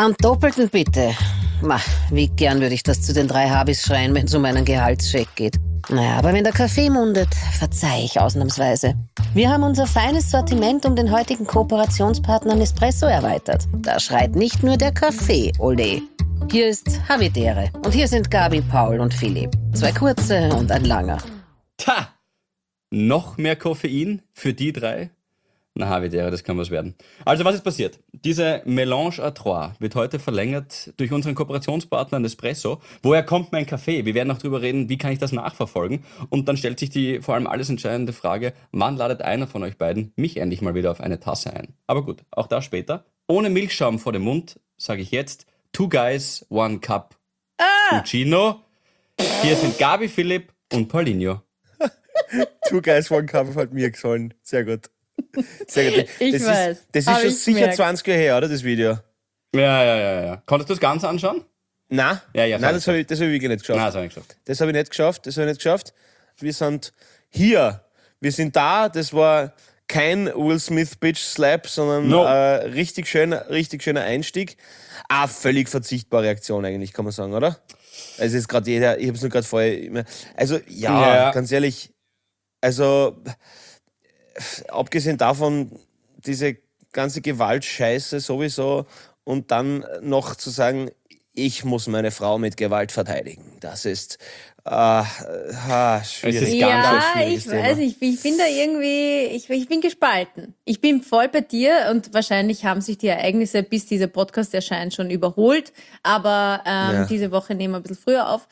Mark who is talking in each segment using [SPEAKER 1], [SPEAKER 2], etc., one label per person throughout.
[SPEAKER 1] Am Doppelten bitte. Wie gern würde ich das zu den 3 Habis schreien, wenn es um einen Gehaltscheck geht. Naja, aber wenn der Kaffee mundet, verzeih ich ausnahmsweise. Wir haben unser feines Sortiment um den heutigen Kooperationspartner Nespresso erweitert. Da schreit nicht nur der Kaffee, ole. Hier ist Havidere und hier sind Gabi, Paul und Philipp. 2 kurze und ein langer.
[SPEAKER 2] Ta! Noch mehr Koffein für die 3? Na, Havidere, das kann was werden. Also, was ist passiert? Diese Mélange à trois wird heute verlängert durch unseren Kooperationspartner Nespresso. Woher kommt mein Kaffee? Wir werden noch drüber reden, wie kann ich das nachverfolgen? Und dann stellt sich die vor allem alles entscheidende Frage, wann ladet einer von euch beiden mich endlich mal wieder auf eine Tasse ein? Aber gut, auch das später. Ohne Milchschaum vor dem Mund sage ich jetzt 2 guys, 1 cup Fucino. Hier sind Gabi, Philipp und Paulinho.
[SPEAKER 3] 2 guys, 1 cup hat mir gefallen. Sehr gut. Sehr gut.
[SPEAKER 4] Ich weiß.
[SPEAKER 3] Das ist schon sicher
[SPEAKER 4] gemerkt.
[SPEAKER 3] 20 Jahre her, oder, das Video?
[SPEAKER 2] Ja. Konntest du das Ganze anschauen?
[SPEAKER 3] Nein,
[SPEAKER 2] Ja,
[SPEAKER 3] nein, das hab ich wirklich nicht geschafft.
[SPEAKER 2] Nein, das habe ich geschafft.
[SPEAKER 3] Das habe ich nicht geschafft. Wir sind hier. Wir sind da. Das war kein Will Smith Bitch Slap, sondern
[SPEAKER 2] No.
[SPEAKER 3] richtig schöner Einstieg. Völlig verzichtbare Aktion eigentlich, kann man sagen, oder? Also ist gerade jeder, ich habe es nur gerade vorher. Also ja, ganz ehrlich, also abgesehen davon, diese ganze Gewaltscheiße sowieso und dann noch zu sagen, ich muss meine Frau mit Gewalt verteidigen. Das ist schwierig.
[SPEAKER 2] Es ist
[SPEAKER 4] Ja,
[SPEAKER 3] schwieriges
[SPEAKER 4] ich
[SPEAKER 3] Thema.
[SPEAKER 4] weiß nicht. Ich bin da irgendwie, ich bin gespalten. Ich bin voll bei dir und wahrscheinlich haben sich die Ereignisse, bis dieser Podcast erscheint, schon überholt. Aber
[SPEAKER 3] Ja.
[SPEAKER 4] diese Woche nehmen wir ein bisschen früher auf.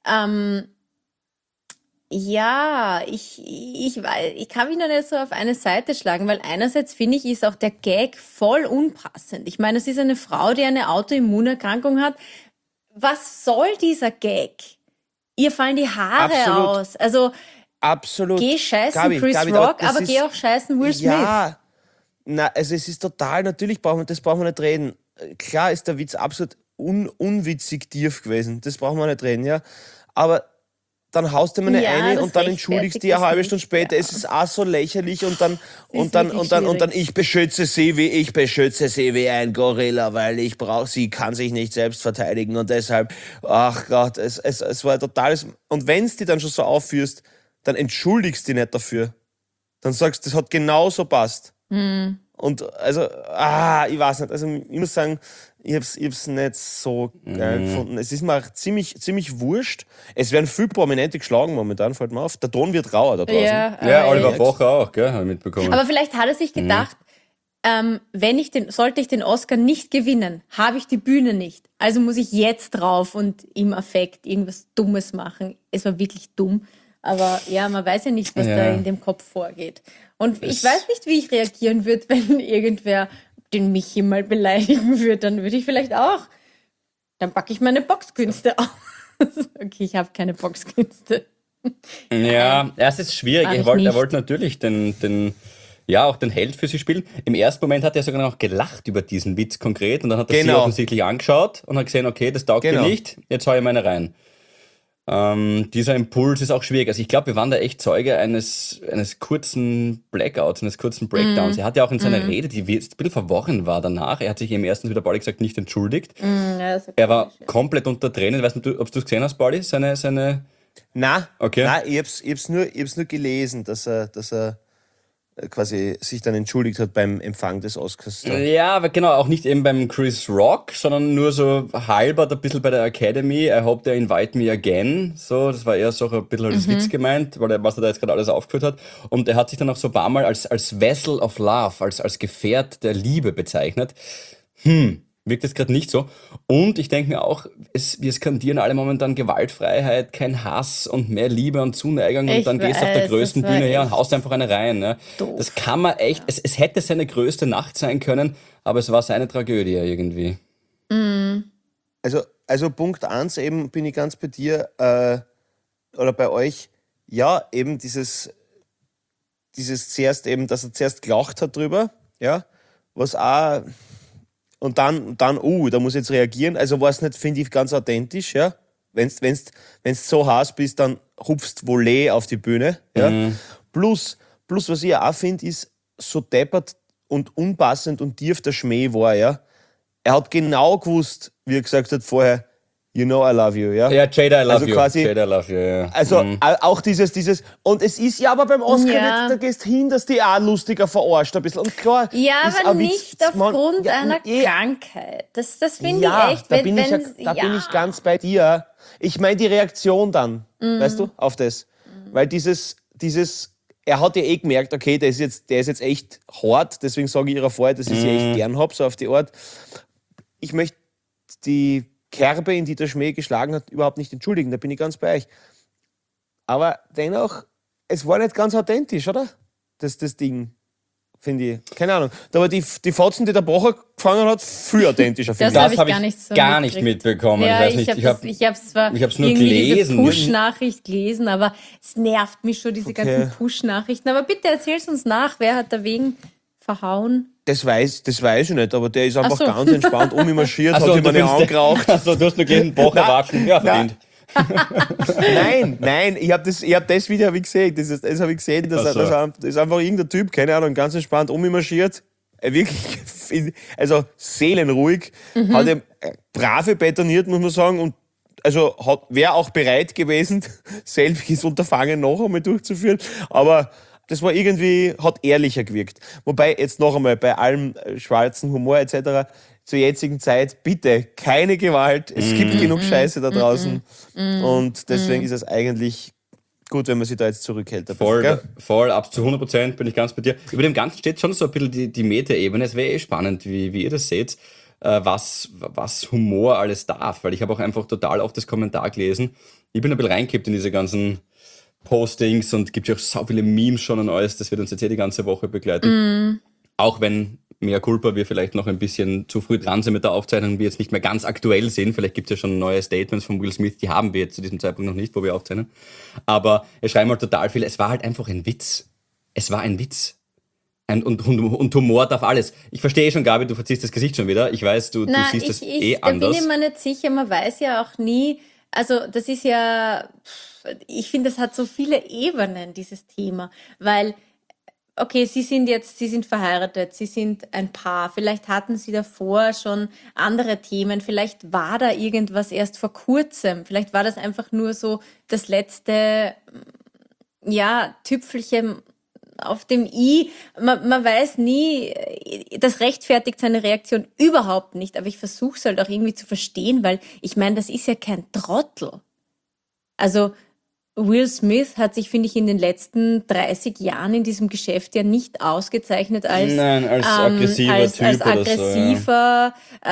[SPEAKER 4] Ja, ich weiß, ich kann mich noch nicht so auf eine Seite schlagen, weil einerseits finde ich, ist auch der Gag voll unpassend. Ich meine, es ist eine Frau, die eine Autoimmunerkrankung hat. Was soll dieser Gag? Ihr fallen die Haare
[SPEAKER 3] Absolut.
[SPEAKER 4] aus. Also
[SPEAKER 3] Absolut.
[SPEAKER 4] geh scheißen
[SPEAKER 3] Gabi,
[SPEAKER 4] Chris
[SPEAKER 3] Gabi,
[SPEAKER 4] Rock,
[SPEAKER 3] das
[SPEAKER 4] aber
[SPEAKER 3] ist-
[SPEAKER 4] geh auch scheißen Will Smith.
[SPEAKER 3] Ja, na, also es ist total, natürlich brauchen wir nicht reden. Klar ist der Witz absolut unwitzig tief gewesen, das brauchen wir nicht reden, ja. Aber dann haust du mir eine
[SPEAKER 4] Ja,
[SPEAKER 3] eine
[SPEAKER 4] das
[SPEAKER 3] und dann entschuldigst
[SPEAKER 4] rechtfertigt
[SPEAKER 3] du dich eine
[SPEAKER 4] das
[SPEAKER 3] halbe
[SPEAKER 4] nicht,
[SPEAKER 3] Stunde später.
[SPEAKER 4] ja.
[SPEAKER 3] Es ist auch so lächerlich und dann
[SPEAKER 4] wirklich
[SPEAKER 3] ich beschütze sie wie ein Gorilla, weil sie kann sich nicht selbst verteidigen und deshalb, ach Gott, es war ein totales. Und wenn du die dann schon so aufführst, dann entschuldigst du dich nicht dafür. Dann sagst du, das hat genauso passt. Und also, ich weiß nicht, also ich muss sagen, ich hab's nicht so geil gefunden. Es ist mir auch ziemlich wurscht. Es werden viele Prominente geschlagen momentan, fällt mir auf. Der Ton wird rauer da draußen.
[SPEAKER 4] Ja,
[SPEAKER 2] Ja,
[SPEAKER 4] aber
[SPEAKER 2] Oliver Pocher auch, gell, habe ich mitbekommen.
[SPEAKER 4] Aber vielleicht hat er sich gedacht, sollte ich den Oscar nicht gewinnen, habe ich die Bühne nicht. Also muss ich jetzt drauf und im Affekt irgendwas Dummes machen. Es war wirklich dumm. Aber ja, man weiß ja nicht, was
[SPEAKER 2] Ja.
[SPEAKER 4] da in dem Kopf vorgeht. Und ich weiß nicht, wie ich reagieren würde, wenn irgendwer den Michi mal beleidigen würde. Dann würde ich vielleicht auch. Dann packe ich meine Boxkünste aus. Okay, ich habe keine Boxkünste.
[SPEAKER 2] Ja, es ist schwierig.
[SPEAKER 4] Mach ich
[SPEAKER 2] Er wollte
[SPEAKER 4] nicht.
[SPEAKER 2] natürlich auch den Held für sie spielen. Im ersten Moment hat er sogar noch gelacht über diesen Witz konkret und dann hat er sie
[SPEAKER 3] Genau.
[SPEAKER 2] offensichtlich angeschaut und hat gesehen, okay, das taugt
[SPEAKER 3] Genau.
[SPEAKER 2] mir nicht, jetzt hau ich meine rein. Dieser Impuls ist auch schwierig. Also ich glaube, wir waren da echt Zeuge eines kurzen Blackouts, eines kurzen Breakdowns. Er hat ja auch in seiner Rede, die ein bisschen verworren war danach, er hat sich im ersten, wie der Pauli gesagt, nicht entschuldigt.
[SPEAKER 4] Ja, das
[SPEAKER 2] Er war komplett unter Tränen. Ich weiß nicht, ob du es gesehen hast, Pauli, seine
[SPEAKER 3] Nein,
[SPEAKER 2] Okay.
[SPEAKER 3] nein, ich hab's nur gelesen, dass er quasi sich dann entschuldigt hat beim Empfang des Oscars. Da.
[SPEAKER 2] Ja, aber genau, auch nicht eben beim Chris Rock, sondern nur so halber ein bisschen bei der Academy. I hope they invite me again. So, das war eher so ein bisschen als Witz gemeint, was er da jetzt gerade alles aufgeführt hat. Und er hat sich dann auch so ein paar Mal als Vessel of Love, als Gefährt der Liebe bezeichnet. Wirkt jetzt gerade nicht so. Und ich denke mir auch, wir skandieren alle momentan Gewaltfreiheit, kein Hass und mehr Liebe und Zuneigung und
[SPEAKER 4] Ich
[SPEAKER 2] dann gehst du auf der
[SPEAKER 4] weiß,
[SPEAKER 2] größten
[SPEAKER 4] das war
[SPEAKER 2] Bühne her und
[SPEAKER 4] echt
[SPEAKER 2] haust einfach eine rein. Ne?
[SPEAKER 4] doof.
[SPEAKER 2] Das kann man echt, es hätte seine größte Nacht sein können, aber es war seine Tragödie irgendwie.
[SPEAKER 3] Also Punkt 1 eben bin ich ganz bei dir oder bei euch. Ja, eben dieses zuerst eben, dass er zuerst gelacht hat drüber, ja, was auch und dann da muss ich jetzt reagieren. Also war es nicht, finde ich, ganz authentisch, ja. Wenn's so heiß bist, dann hupfst Volley auf die Bühne, ja. Plus, was ich auch finde, ist so deppert und unpassend und tief der Schmäh war, ja. er hat genau gewusst, wie er gesagt hat vorher, you know I love you, ja?
[SPEAKER 2] Ja, Jada, I love
[SPEAKER 3] Also
[SPEAKER 2] you.
[SPEAKER 3] quasi-
[SPEAKER 2] Jada, I love you, ja.
[SPEAKER 3] Also auch dieses, und es ist ja aber beim Oscar
[SPEAKER 4] Ja.
[SPEAKER 3] nicht, da gehst hin, dass die auch lustiger verarscht ein bisschen. Und klar,
[SPEAKER 4] Ja,
[SPEAKER 3] ist
[SPEAKER 4] aber
[SPEAKER 3] ein Witz,
[SPEAKER 4] nicht aufgrund einer
[SPEAKER 3] eh,
[SPEAKER 4] Krankheit. Das finde
[SPEAKER 3] ja,
[SPEAKER 4] ich echt.
[SPEAKER 3] da bin ich ganz bei dir. Ich meine die Reaktion dann, weißt du, auf das. Weil dieses, er hat ja eh gemerkt, okay, der ist jetzt echt hart, deswegen sage ich ihrer vorher, dass ich sie echt gern hab, so auf die Art. Ich möchte die Kerbe, in die der Schmäh geschlagen hat, überhaupt nicht entschuldigen, da bin ich ganz bei euch. Aber dennoch, es war nicht ganz authentisch, oder? Das Ding, finde ich. Keine Ahnung. Da war die Fotzen, die der Brocher gefangen hat, viel authentischer, finde ich.
[SPEAKER 4] hab
[SPEAKER 2] Das
[SPEAKER 4] ich
[SPEAKER 2] habe
[SPEAKER 4] gar
[SPEAKER 2] ich
[SPEAKER 4] nicht so
[SPEAKER 2] gar nicht
[SPEAKER 4] mitgekriegt.
[SPEAKER 2] mitbekommen.
[SPEAKER 4] Ja,
[SPEAKER 2] ich weiß nicht,
[SPEAKER 4] ich habe zwar
[SPEAKER 2] ich hab's nur
[SPEAKER 4] irgendwie
[SPEAKER 2] gelesen.
[SPEAKER 4] diese Push-Nachricht gelesen, aber es nervt mich schon, diese ganzen Push-Nachrichten. Aber bitte erzähl's uns nach, wer hat da wegen verhauen?
[SPEAKER 3] Das weiß ich nicht, aber der ist einfach
[SPEAKER 4] Ach so.
[SPEAKER 3] ganz entspannt um mich marschiert,
[SPEAKER 2] Achso,
[SPEAKER 3] hat ihm eine
[SPEAKER 2] findest
[SPEAKER 3] angeraucht.
[SPEAKER 2] Also, du hast nur gelesen, Brocher watschen. Ja, verdient.
[SPEAKER 3] Nein, ich hab das Video hab ich gesehen. Das habe ich gesehen,
[SPEAKER 2] Ach so.
[SPEAKER 3] das ist einfach irgendein Typ, keine Ahnung, ganz entspannt um mich marschiert. Wirklich, also seelenruhig, hat er brave betoniert, muss man sagen, und also wäre auch bereit gewesen, selbiges Unterfangen noch einmal durchzuführen, aber das war irgendwie, hat ehrlicher gewirkt. Wobei, jetzt noch einmal, bei allem schwarzen Humor etc., zur jetzigen Zeit, bitte, keine Gewalt, es gibt genug Scheiße da draußen und deswegen ist es eigentlich gut, wenn man sich da jetzt zurückhält. ein bisschen, gell?
[SPEAKER 2] Voll, ab zu 100% bin ich ganz bei dir. Über dem Ganzen steht schon so ein bisschen die Metaebene. Es wäre spannend, wie ihr das seht, was Humor alles darf, weil ich habe auch einfach total oft das Kommentar gelesen. Ich bin ein bisschen reingekippt in diese ganzen Postings und gibt ja auch so viele Memes schon und alles, das wird uns jetzt die ganze Woche begleiten. Auch wenn mehr Culpa wir vielleicht noch ein bisschen zu früh dran sind mit der Aufzeichnung und wir jetzt nicht mehr ganz aktuell sind. Vielleicht gibt es ja schon neue Statements von Will Smith, die haben wir jetzt zu diesem Zeitpunkt noch nicht, wo wir aufzeichnen. Aber es schreiben halt total viel, es war halt einfach ein Witz. Es war ein Witz. Und Humor darf alles. Ich verstehe schon, Gabi, du verziehst das Gesicht schon wieder. Ich weiß, du siehst das
[SPEAKER 4] Da
[SPEAKER 2] anders.
[SPEAKER 4] bin ich mir nicht sicher, man weiß ja auch nie, also das ist ja, ich finde, das hat so viele Ebenen, dieses Thema, weil, okay, Sie sind verheiratet, Sie sind ein Paar, vielleicht hatten Sie davor schon andere Themen, vielleicht war da irgendwas erst vor kurzem, vielleicht war das einfach nur so das letzte, ja, Tüpfelchen auf dem I. Man weiß nie, das rechtfertigt seine Reaktion überhaupt nicht, aber ich versuche es halt auch irgendwie zu verstehen, weil ich meine, das ist ja kein Trottel. Also Will Smith hat sich, finde ich, in den letzten 30 Jahren in diesem Geschäft ja nicht ausgezeichnet als,
[SPEAKER 2] Nein, als aggressiver Typ
[SPEAKER 4] als
[SPEAKER 2] oder so, ja.
[SPEAKER 4] aggressiver,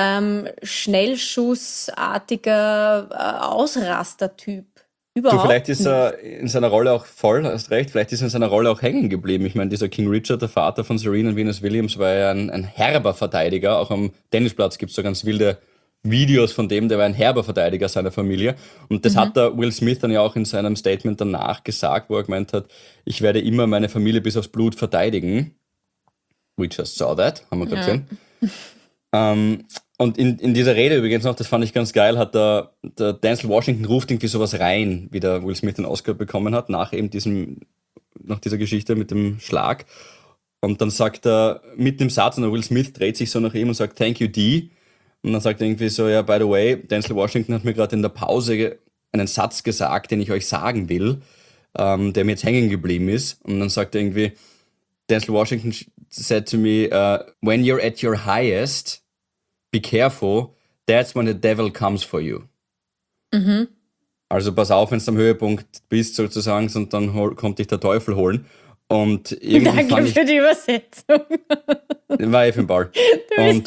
[SPEAKER 4] schnellschussartiger Ausrastertyp.
[SPEAKER 2] Du,
[SPEAKER 4] Überhaupt
[SPEAKER 2] vielleicht ist
[SPEAKER 4] nicht.
[SPEAKER 2] er in seiner Rolle auch hast recht, vielleicht ist er in seiner Rolle auch hängen geblieben. Ich meine, dieser King Richard, der Vater von Serena und Venus Williams, war ja ein herber Verteidiger. Auch am Tennisplatz gibt es so ganz wilde Videos von dem, der war ein herber Verteidiger seiner Familie. Und das hat der Will Smith dann ja auch in seinem Statement danach gesagt, wo er gemeint hat, ich werde immer meine Familie bis aufs Blut verteidigen. We just saw that, haben wir gerade gesehen. Und in dieser Rede übrigens noch, das fand ich ganz geil, hat der Denzel Washington ruft irgendwie sowas rein, wie der Will Smith den Oscar bekommen hat, nach dieser Geschichte mit dem Schlag. Und dann sagt er mit dem Satz, und der Will Smith dreht sich so nach ihm und sagt, thank you, D. Und dann sagt er irgendwie so, ja, by the way, Denzel Washington hat mir gerade in der Pause einen Satz gesagt, den ich euch sagen will, der mir jetzt hängen geblieben ist. Und dann sagt er irgendwie, Denzel Washington said to me, when you're at your highest, be careful, that's when the devil comes for you. Also pass auf, wenn du am Höhepunkt bist sozusagen, und dann kommt dich der Teufel holen. Und irgendwie
[SPEAKER 4] Danke
[SPEAKER 2] fand ich,
[SPEAKER 4] für die Übersetzung.
[SPEAKER 2] war für den Ball. Und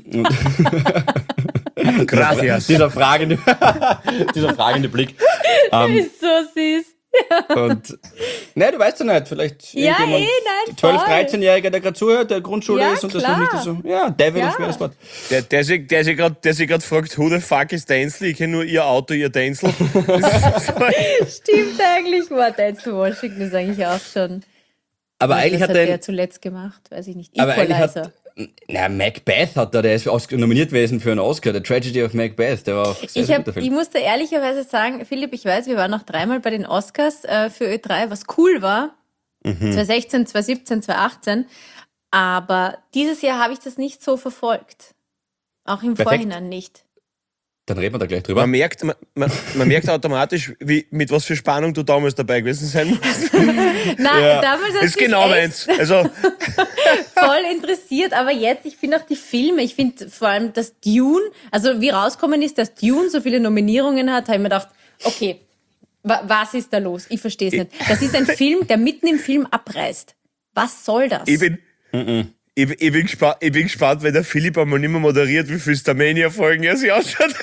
[SPEAKER 3] Gracias.
[SPEAKER 2] dieser fragende Blick.
[SPEAKER 4] Ist so süß.
[SPEAKER 2] Und ne, du weißt ja nicht, vielleicht
[SPEAKER 4] Ja,
[SPEAKER 2] irgendjemand,
[SPEAKER 4] nein,
[SPEAKER 2] 12-,
[SPEAKER 4] voll.
[SPEAKER 2] 13-Jähriger, der gerade zuhört, der Grundschule
[SPEAKER 4] Ja,
[SPEAKER 2] ist und das noch nicht
[SPEAKER 4] klar.
[SPEAKER 2] so. Ja, Devil
[SPEAKER 4] Ja.
[SPEAKER 2] ist ein schweres Wort.
[SPEAKER 3] Der sich gerade fragt, who the fuck is Denzel? Ich kenne nur ihr Auto, ihr Denzel.
[SPEAKER 4] Stimmt eigentlich, war Denzel Washington ist eigentlich auch schon.
[SPEAKER 2] Aber
[SPEAKER 4] Was
[SPEAKER 2] eigentlich
[SPEAKER 4] hat
[SPEAKER 2] hat
[SPEAKER 4] der
[SPEAKER 2] er.
[SPEAKER 4] zuletzt gemacht? Weiß ich nicht.
[SPEAKER 2] Aber eigentlich
[SPEAKER 4] Equalizer.
[SPEAKER 2] hat. Na, Macbeth der ist nominiert gewesen für einen Oscar, The Tragedy of Macbeth, der war auch sehr, sehr guter
[SPEAKER 4] Ich
[SPEAKER 2] Film.
[SPEAKER 4] muss da ehrlicherweise sagen, Philipp, ich weiß, wir waren noch 3-mal bei den Oscars für Ö3, was cool war. 2016, 2017, 2018. Aber dieses Jahr habe ich das nicht so verfolgt. Auch im
[SPEAKER 2] Perfekt.
[SPEAKER 4] Vorhinein nicht.
[SPEAKER 2] Dann reden wir da gleich drüber.
[SPEAKER 3] Man merkt automatisch, mit was für Spannung du damals dabei gewesen sein musst.
[SPEAKER 4] Nein, damals hat
[SPEAKER 3] Das ist
[SPEAKER 4] mich
[SPEAKER 3] genau
[SPEAKER 4] echt
[SPEAKER 3] meins. Also,
[SPEAKER 4] voll interessiert, aber jetzt, ich finde auch die Filme, ich finde vor allem, dass Dune, also wie rauskommen ist, dass Dune so viele Nominierungen hat, habe ich mir gedacht, okay, was ist da los? Ich verstehe es nicht. Das ist ein Film, der mitten im Film abreißt. Was soll das?
[SPEAKER 3] ich bin gespannt, wenn der Philipp einmal nicht mehr moderiert, wie viele Starmania-Folgen er sich anschaut.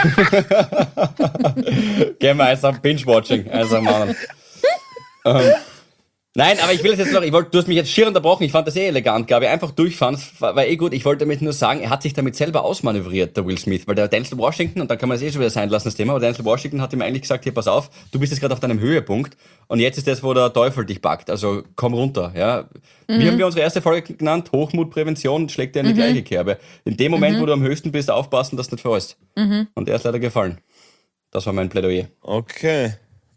[SPEAKER 2] Gehen wir einfach Binge-Watching. Also machen. Nein, aber ich will es jetzt noch, du hast mich jetzt schier unterbrochen, ich fand das elegant, Gabi, einfach durchfahren, das war gut, ich wollte damit nur sagen, er hat sich damit selber ausmanövriert, der Will Smith, weil der Denzel Washington, und dann kann man es schon wieder sein lassen, das Thema, aber Denzel Washington hat ihm eigentlich gesagt, hier, pass auf, du bist jetzt gerade auf deinem Höhepunkt und jetzt ist das, wo der Teufel dich packt, also komm runter, ja. Wie haben wir unsere erste Folge genannt? Hochmutprävention schlägt dir in die gleiche Kerbe. In dem Moment, wo du am höchsten bist, aufpassen, dass du nicht verrollst. Und er ist leider gefallen. Das war mein Plädoyer.
[SPEAKER 3] Okay.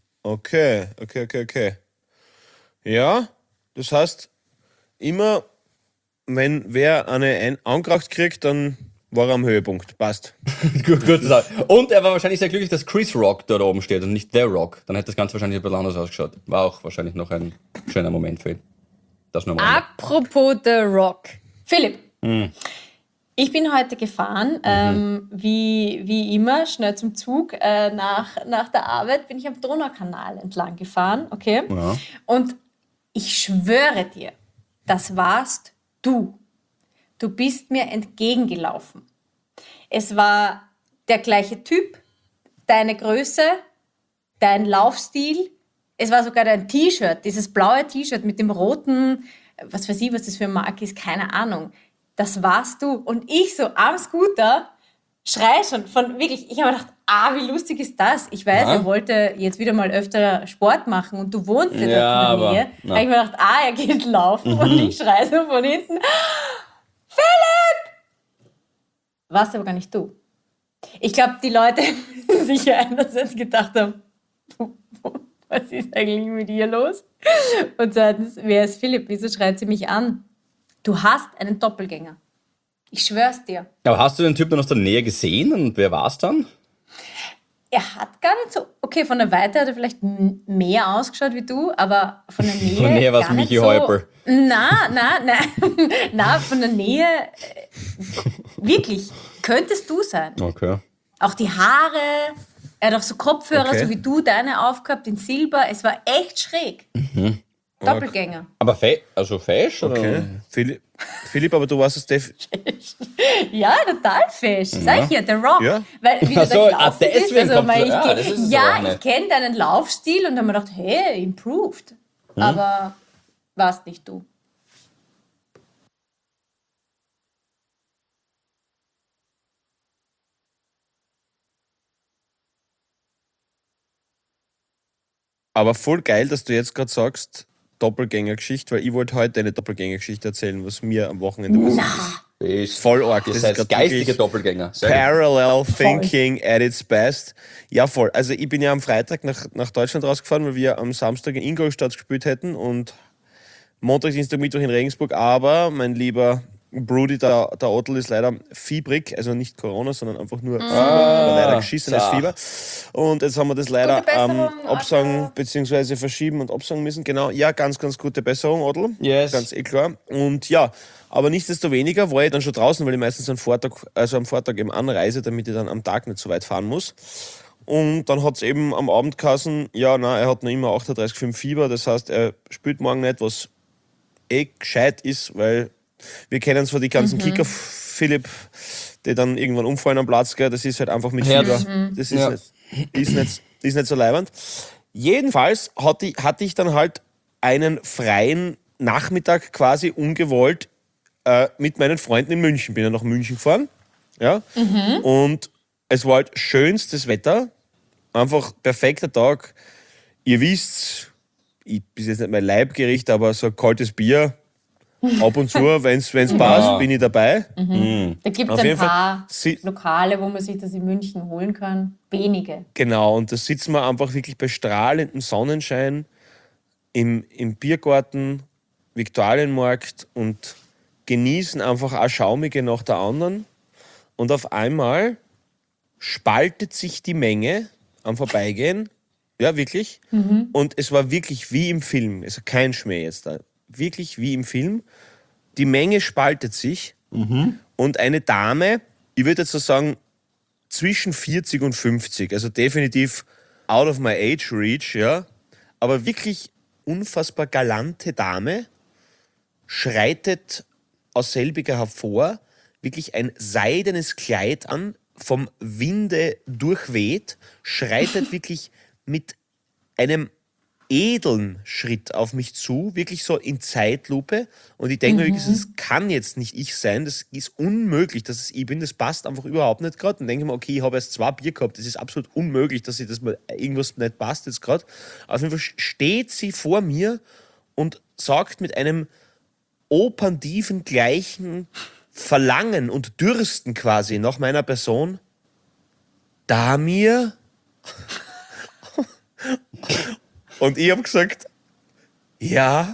[SPEAKER 3] Ja, das heißt, immer, wenn wer eine angeraucht kriegt, dann war er am Höhepunkt. Passt.
[SPEAKER 2] Gut gesagt. Und er war wahrscheinlich sehr glücklich, dass Chris Rock dort oben steht und nicht The Rock. Dann hätte das Ganze wahrscheinlich ein bisschen anders ausgeschaut. War auch wahrscheinlich noch ein schöner Moment für ihn. Das nur mal.
[SPEAKER 4] Apropos The Rock. Philipp, ich bin heute gefahren, wie immer, schnell zum Zug. Nach der Arbeit bin ich am Donaukanal entlang gefahren, okay?
[SPEAKER 2] Ja.
[SPEAKER 4] Und ich schwöre dir, das warst du. Du bist mir entgegengelaufen. Es war der gleiche Typ, deine Größe, dein Laufstil. Es war sogar dein T-Shirt, dieses blaue T-Shirt mit dem roten, was weiß ich, was das für eine Marke ist, keine Ahnung. Das warst du. Und ich so am Scooter schrei schon von wirklich, ich habe gedacht, wie lustig ist das? Ich weiß, er wollte jetzt wieder mal öfter Sport machen und du wohnst ja dort in der Nähe. Da habe ich mir gedacht, er geht laufen und ich schreie so von hinten, Philipp! Warst aber gar nicht du. Ich glaube, die Leute sicher einerseits gedacht haben, was ist eigentlich mit ihr los? Und zweitens, wer ist Philipp? Wieso schreit sie mich an? Du hast einen Doppelgänger. Ich schwör's dir.
[SPEAKER 2] Aber hast du den Typ dann aus der Nähe gesehen und wer war es dann?
[SPEAKER 4] Er hat gar nicht so, okay, von der Weite hat er vielleicht mehr ausgeschaut wie du, aber von der Nähe.
[SPEAKER 2] Von der Nähe war es
[SPEAKER 4] gar nicht
[SPEAKER 2] Michi
[SPEAKER 4] so.
[SPEAKER 2] Häupl.
[SPEAKER 4] Na, von der Nähe, wirklich, könntest du sein.
[SPEAKER 2] Okay.
[SPEAKER 4] Auch die Haare, er hat auch so Kopfhörer,
[SPEAKER 3] Okay.
[SPEAKER 4] so wie du deine aufgehabt, in Silber. Es war echt schräg. Doppelgänger.
[SPEAKER 2] Aber fesch?
[SPEAKER 3] Okay. Philipp, aber du warst es
[SPEAKER 4] Ja, total fesch. Sag ich ja, der Rock.
[SPEAKER 3] Ja.
[SPEAKER 4] Weil, wie
[SPEAKER 2] Ach
[SPEAKER 4] du
[SPEAKER 2] so,
[SPEAKER 4] da gelaufen bist,
[SPEAKER 2] deswegen
[SPEAKER 4] also,
[SPEAKER 2] kommt's-
[SPEAKER 4] ich,
[SPEAKER 2] das ist es aber
[SPEAKER 4] ich
[SPEAKER 2] nicht.
[SPEAKER 4] kenne deinen Laufstil und dann habe ich gedacht, hey, improved. Aber warst nicht du.
[SPEAKER 3] Aber voll geil, dass du jetzt gerade sagst, Doppelgängergeschichte, weil ich wollte heute eine Doppelgängergeschichte erzählen, was mir am Wochenende passiert ist. Voll arg.
[SPEAKER 2] Ihr
[SPEAKER 3] Das
[SPEAKER 2] seid
[SPEAKER 3] ist grad
[SPEAKER 2] geistige
[SPEAKER 3] wirklich
[SPEAKER 2] Doppelgänger. Sehr gut.
[SPEAKER 3] Parallel Thinking at its best. Ja, voll. Also ich bin ja am Freitag nach Deutschland rausgefahren, weil wir am Samstag in Ingolstadt gespielt hätten und Montag, Dienstag, Mittwoch in Regensburg. Aber mein lieber Brudi, der Otto, ist leider fiebrig, also nicht Corona, sondern einfach nur Fieber, aber leider geschissenes Fieber. Und jetzt haben wir das leider
[SPEAKER 4] Gute Besserung,
[SPEAKER 3] absagen
[SPEAKER 4] Otto.
[SPEAKER 3] bzw. verschieben und absagen müssen. Genau, ja, ganz gute Besserung, Otto.
[SPEAKER 2] Yes.
[SPEAKER 3] Ganz klar. Und ja, aber nichtsdestoweniger war ich dann schon draußen, weil ich meistens am Vortag eben anreise, damit ich dann am Tag nicht so weit fahren muss. Und dann hat es eben am Abend geheißen, ja, nein, er hat noch immer 38,5 Fieber, das heißt, er spielt morgen nicht, was gescheit ist, weil wir kennen zwar die ganzen Kicker, Philipp, die dann irgendwann umfallen am Platz, gell? Das ist halt einfach mit
[SPEAKER 2] Herz.
[SPEAKER 3] Fieber. Das ist,
[SPEAKER 2] Ja.
[SPEAKER 3] ist nicht so leibend. Jedenfalls hatte ich dann halt einen freien Nachmittag quasi ungewollt mit meinen Freunden in München. Bin ja nach München gefahren. Ja? Und es war halt schönstes Wetter. Einfach perfekter Tag. Ihr wisst, ich bin jetzt nicht mein Leibgericht, aber so ein kaltes Bier. Ab und zu, wenn es passt, bin ich dabei.
[SPEAKER 4] Da gibt es
[SPEAKER 3] Auf
[SPEAKER 4] ein
[SPEAKER 3] jeden Fall
[SPEAKER 4] paar
[SPEAKER 3] si-
[SPEAKER 4] Lokale, wo man sich das in München holen kann. Wenige.
[SPEAKER 3] Genau, und da sitzen wir einfach wirklich bei strahlendem Sonnenschein im Biergarten, Viktualienmarkt und genießen einfach eine Schaumige nach der anderen. und auf einmal spaltet sich die Menge am Vorbeigehen. Ja, wirklich. Und es war wirklich wie im Film. Also kein Schmäh jetzt da. Wirklich wie im Film. Die Menge spaltet sich und eine Dame, ich würde jetzt so sagen, zwischen 40 und 50, also definitiv out of my age reach, ja, aber wirklich unfassbar galante Dame, schreitet aus selbiger hervor, wirklich ein seidenes Kleid an, vom Winde durchweht, schreitet wirklich mit einem edlen Schritt auf mich zu, wirklich so in Zeitlupe. Und ich denke mir wirklich, das kann jetzt nicht ich sein, das ist unmöglich, dass es ich bin, das passt einfach überhaupt nicht gerade. Und denke mir, okay, ich habe erst 2 Bier gehabt, das ist absolut unmöglich, dass das mal irgendwas nicht passt jetzt gerade. Auf jeden Fall steht sie vor mir und sagt mit einem operntiefen gleichen Verlangen und Dürsten quasi nach meiner Person, Damir? Und ich habe gesagt, ja.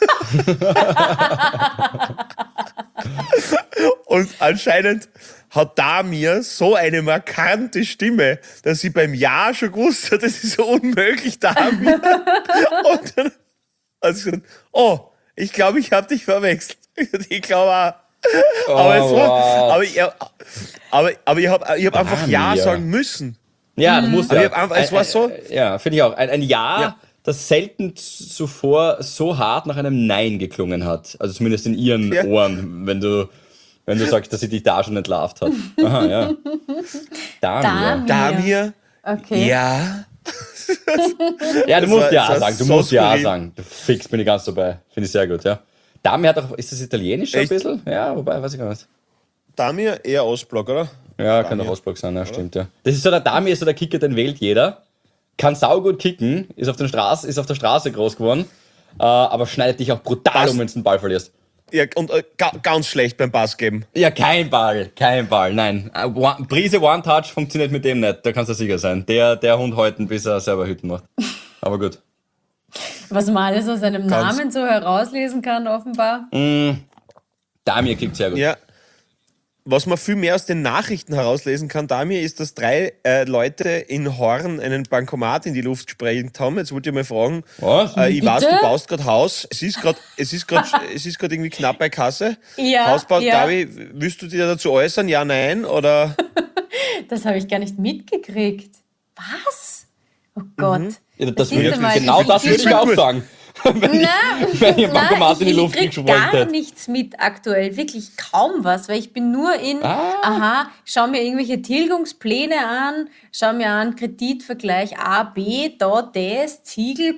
[SPEAKER 3] Und anscheinend hat Damir so eine markante Stimme, dass sie beim Ja schon gewusst hat, das ist so unmöglich, Damir. Und dann hat sie gesagt, oh, ich glaube, ich habe dich verwechselt. Ich glaube auch. Aber ich habe einfach Ja sagen müssen.
[SPEAKER 2] Ja, du musst ja.
[SPEAKER 3] Es war so.
[SPEAKER 2] Ja, finde ich auch. Ein Ja,
[SPEAKER 3] Ja.
[SPEAKER 2] das selten zuvor so hart nach einem Nein geklungen hat. Also zumindest in ihren
[SPEAKER 3] Ja.
[SPEAKER 2] Ohren, wenn du sagst, dass sie dich da schon entlarvt hat. Aha, ja. Damir.
[SPEAKER 3] Damir,
[SPEAKER 4] Okay.
[SPEAKER 3] ja.
[SPEAKER 2] Ja, du musst
[SPEAKER 3] war-
[SPEAKER 2] Ja
[SPEAKER 3] das war
[SPEAKER 2] sagen. Du
[SPEAKER 3] so
[SPEAKER 2] musst Ja
[SPEAKER 3] skurril.
[SPEAKER 2] sagen. Du fix, bin ich ganz dabei. Finde ich sehr gut, ja. Damir hat auch, ist das Italienisch schon ein
[SPEAKER 3] Echt?
[SPEAKER 2] bisschen? Ja, wobei, weiß ich gar nicht.
[SPEAKER 3] Damir eher Ostblock, oder?
[SPEAKER 2] Ja, kann der Ostblock sein, ja, stimmt, ja. Das ist so, der Damir ist so der Kicker, den wählt jeder. Kann saugut kicken, ist auf der Straße groß geworden, aber schneidet dich auch brutal
[SPEAKER 3] Passt.
[SPEAKER 2] um, wenn du den Ball verlierst.
[SPEAKER 3] Ja, und ganz schlecht beim Pass geben.
[SPEAKER 2] Ja, kein Ball, nein. Prise One-Touch funktioniert mit dem nicht, da kannst du sicher sein. Der Hund halten, bis er selber Hütten macht. Aber gut.
[SPEAKER 4] Was man alles aus seinem
[SPEAKER 3] Ganz-
[SPEAKER 4] Namen so herauslesen kann, offenbar.
[SPEAKER 2] Damir kickt sehr gut.
[SPEAKER 3] Ja. Was man viel mehr aus den Nachrichten herauslesen kann, Damir, ist, dass 3 Leute in Horn einen Bankomat in die Luft gesprengt haben. Jetzt wollte ich mal fragen,
[SPEAKER 2] Was?
[SPEAKER 3] ich weiß,
[SPEAKER 4] Bitte?
[SPEAKER 3] du baust gerade Haus. Es ist gerade irgendwie knapp bei Kasse.
[SPEAKER 4] Ja,
[SPEAKER 3] Hausbau,
[SPEAKER 4] ja.
[SPEAKER 3] Gabi, willst du dir dazu äußern? Ja, nein? Oder?
[SPEAKER 4] Das habe ich gar nicht mitgekriegt. Was? Oh Gott.
[SPEAKER 2] Ja, das
[SPEAKER 4] Siehst
[SPEAKER 2] würde
[SPEAKER 4] du mal,
[SPEAKER 2] genau das würde ich auch
[SPEAKER 3] Gut.
[SPEAKER 2] sagen. wenn ihr Bankomat in die Luft
[SPEAKER 4] krieg
[SPEAKER 2] gesprengt
[SPEAKER 4] gar
[SPEAKER 2] hättet.
[SPEAKER 4] nichts mit aktuell, wirklich kaum was, weil ich bin nur in, schau mir irgendwelche Tilgungspläne an, schau mir an, Kreditvergleich A, B, da, das, Ziegel,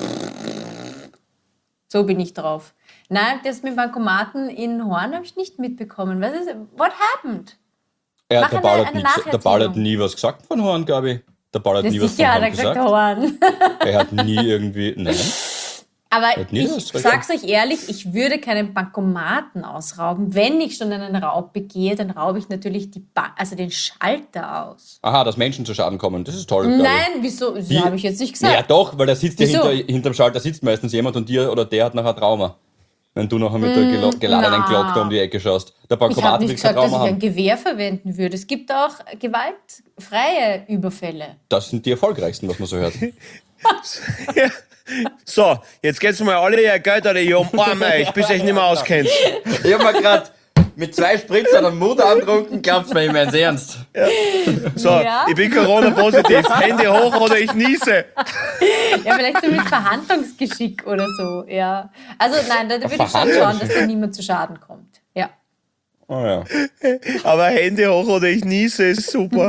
[SPEAKER 4] so bin ich drauf. Nein, das mit Bankomaten in Horn habe ich nicht mitbekommen. Was ist, what happened?
[SPEAKER 2] Ja,
[SPEAKER 4] Mach
[SPEAKER 2] der
[SPEAKER 4] eine
[SPEAKER 2] Paul hat
[SPEAKER 4] Nacherzählung.
[SPEAKER 2] nie was gesagt von Horn, Gabi. Der Paul hat
[SPEAKER 4] Das
[SPEAKER 2] nie was von
[SPEAKER 4] sicher hat er
[SPEAKER 2] Horn
[SPEAKER 4] gesagt,
[SPEAKER 2] gesagt.
[SPEAKER 4] Horn.
[SPEAKER 2] Er hat nie irgendwie. Nein.
[SPEAKER 4] Aber
[SPEAKER 2] Hat nie was
[SPEAKER 4] ich
[SPEAKER 2] gesagt.
[SPEAKER 4] sag's euch ehrlich, ich würde keinen Bankomaten ausrauben. Wenn ich schon einen Raub begehe, dann raube ich natürlich den Schalter aus.
[SPEAKER 2] Aha, dass Menschen zu Schaden kommen. Das ist toll, Gabi.
[SPEAKER 4] Nein, wieso? So habe ich jetzt nicht gesagt.
[SPEAKER 2] Ja, doch, weil da sitzt ja
[SPEAKER 4] Wieso?
[SPEAKER 2] hinterm Schalter sitzt meistens jemand und dir oder der hat nachher Trauma. Wenn du nachher mit der geladenen
[SPEAKER 4] na.
[SPEAKER 2] Glock da um die Ecke schaust. Der
[SPEAKER 4] Ich habe
[SPEAKER 2] Bankomat
[SPEAKER 4] nicht
[SPEAKER 2] will kein
[SPEAKER 4] gesagt, dass
[SPEAKER 2] Trauma
[SPEAKER 4] ich ein
[SPEAKER 2] haben.
[SPEAKER 4] Gewehr verwenden würde. Es gibt auch gewaltfreie Überfälle.
[SPEAKER 2] Das sind die erfolgreichsten, was man so hört.
[SPEAKER 3] Ja. So, jetzt geht's mal alle ihr Geld oder ihr umarmen euch, bis ihr euch nicht mehr auskennt.
[SPEAKER 2] Ich hab mir gerade mit 2 Spritzern am Mut antrunken, glaubt's mir, ich mein's ernst.
[SPEAKER 3] So,
[SPEAKER 4] Ja.
[SPEAKER 3] ich bin Corona-positiv. Hände hoch oder ich niese.
[SPEAKER 4] Ja, vielleicht so mit Verhandlungsgeschick oder so. Ja. Also nein, da würde ich schon schauen, dass da niemand zu Schaden kommt. Ja.
[SPEAKER 2] Oh ja.
[SPEAKER 3] Aber Hände hoch oder ich niese ist super.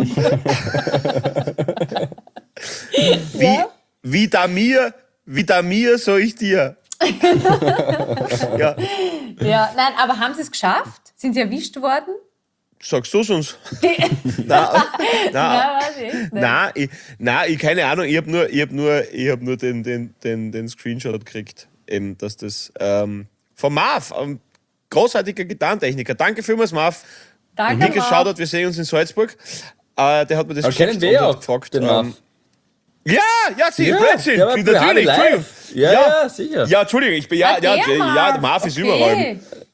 [SPEAKER 3] Wie da mir, so ich dir. Ja,
[SPEAKER 4] Ja, nein, aber haben sie es geschafft? Sind sie erwischt worden?
[SPEAKER 3] sagst du sonst?
[SPEAKER 4] Na,
[SPEAKER 3] Na,
[SPEAKER 4] weiß ich nicht.
[SPEAKER 3] ich keine Ahnung. Ich hab nur den Screenshot gekriegt, eben, dass das von Marv, großartiger Gitarrentechniker. Danke vielmals, Marv.
[SPEAKER 4] Danke,
[SPEAKER 3] Dickes
[SPEAKER 4] Marv.
[SPEAKER 3] Shoutout, wir sehen uns in Salzburg. Der hat mir das
[SPEAKER 2] Aber kennen wir
[SPEAKER 3] und
[SPEAKER 2] ja
[SPEAKER 3] hat
[SPEAKER 2] auch
[SPEAKER 3] gefragt.
[SPEAKER 2] den Marv.
[SPEAKER 3] Ja, sie,
[SPEAKER 2] Ja,
[SPEAKER 3] Blödsinn.
[SPEAKER 2] der war bei
[SPEAKER 3] Natürlich,
[SPEAKER 2] Hardy live.
[SPEAKER 3] Entschuldigung.
[SPEAKER 2] Ja, sicher.
[SPEAKER 3] Ja, Entschuldigung, der Marv ist überall.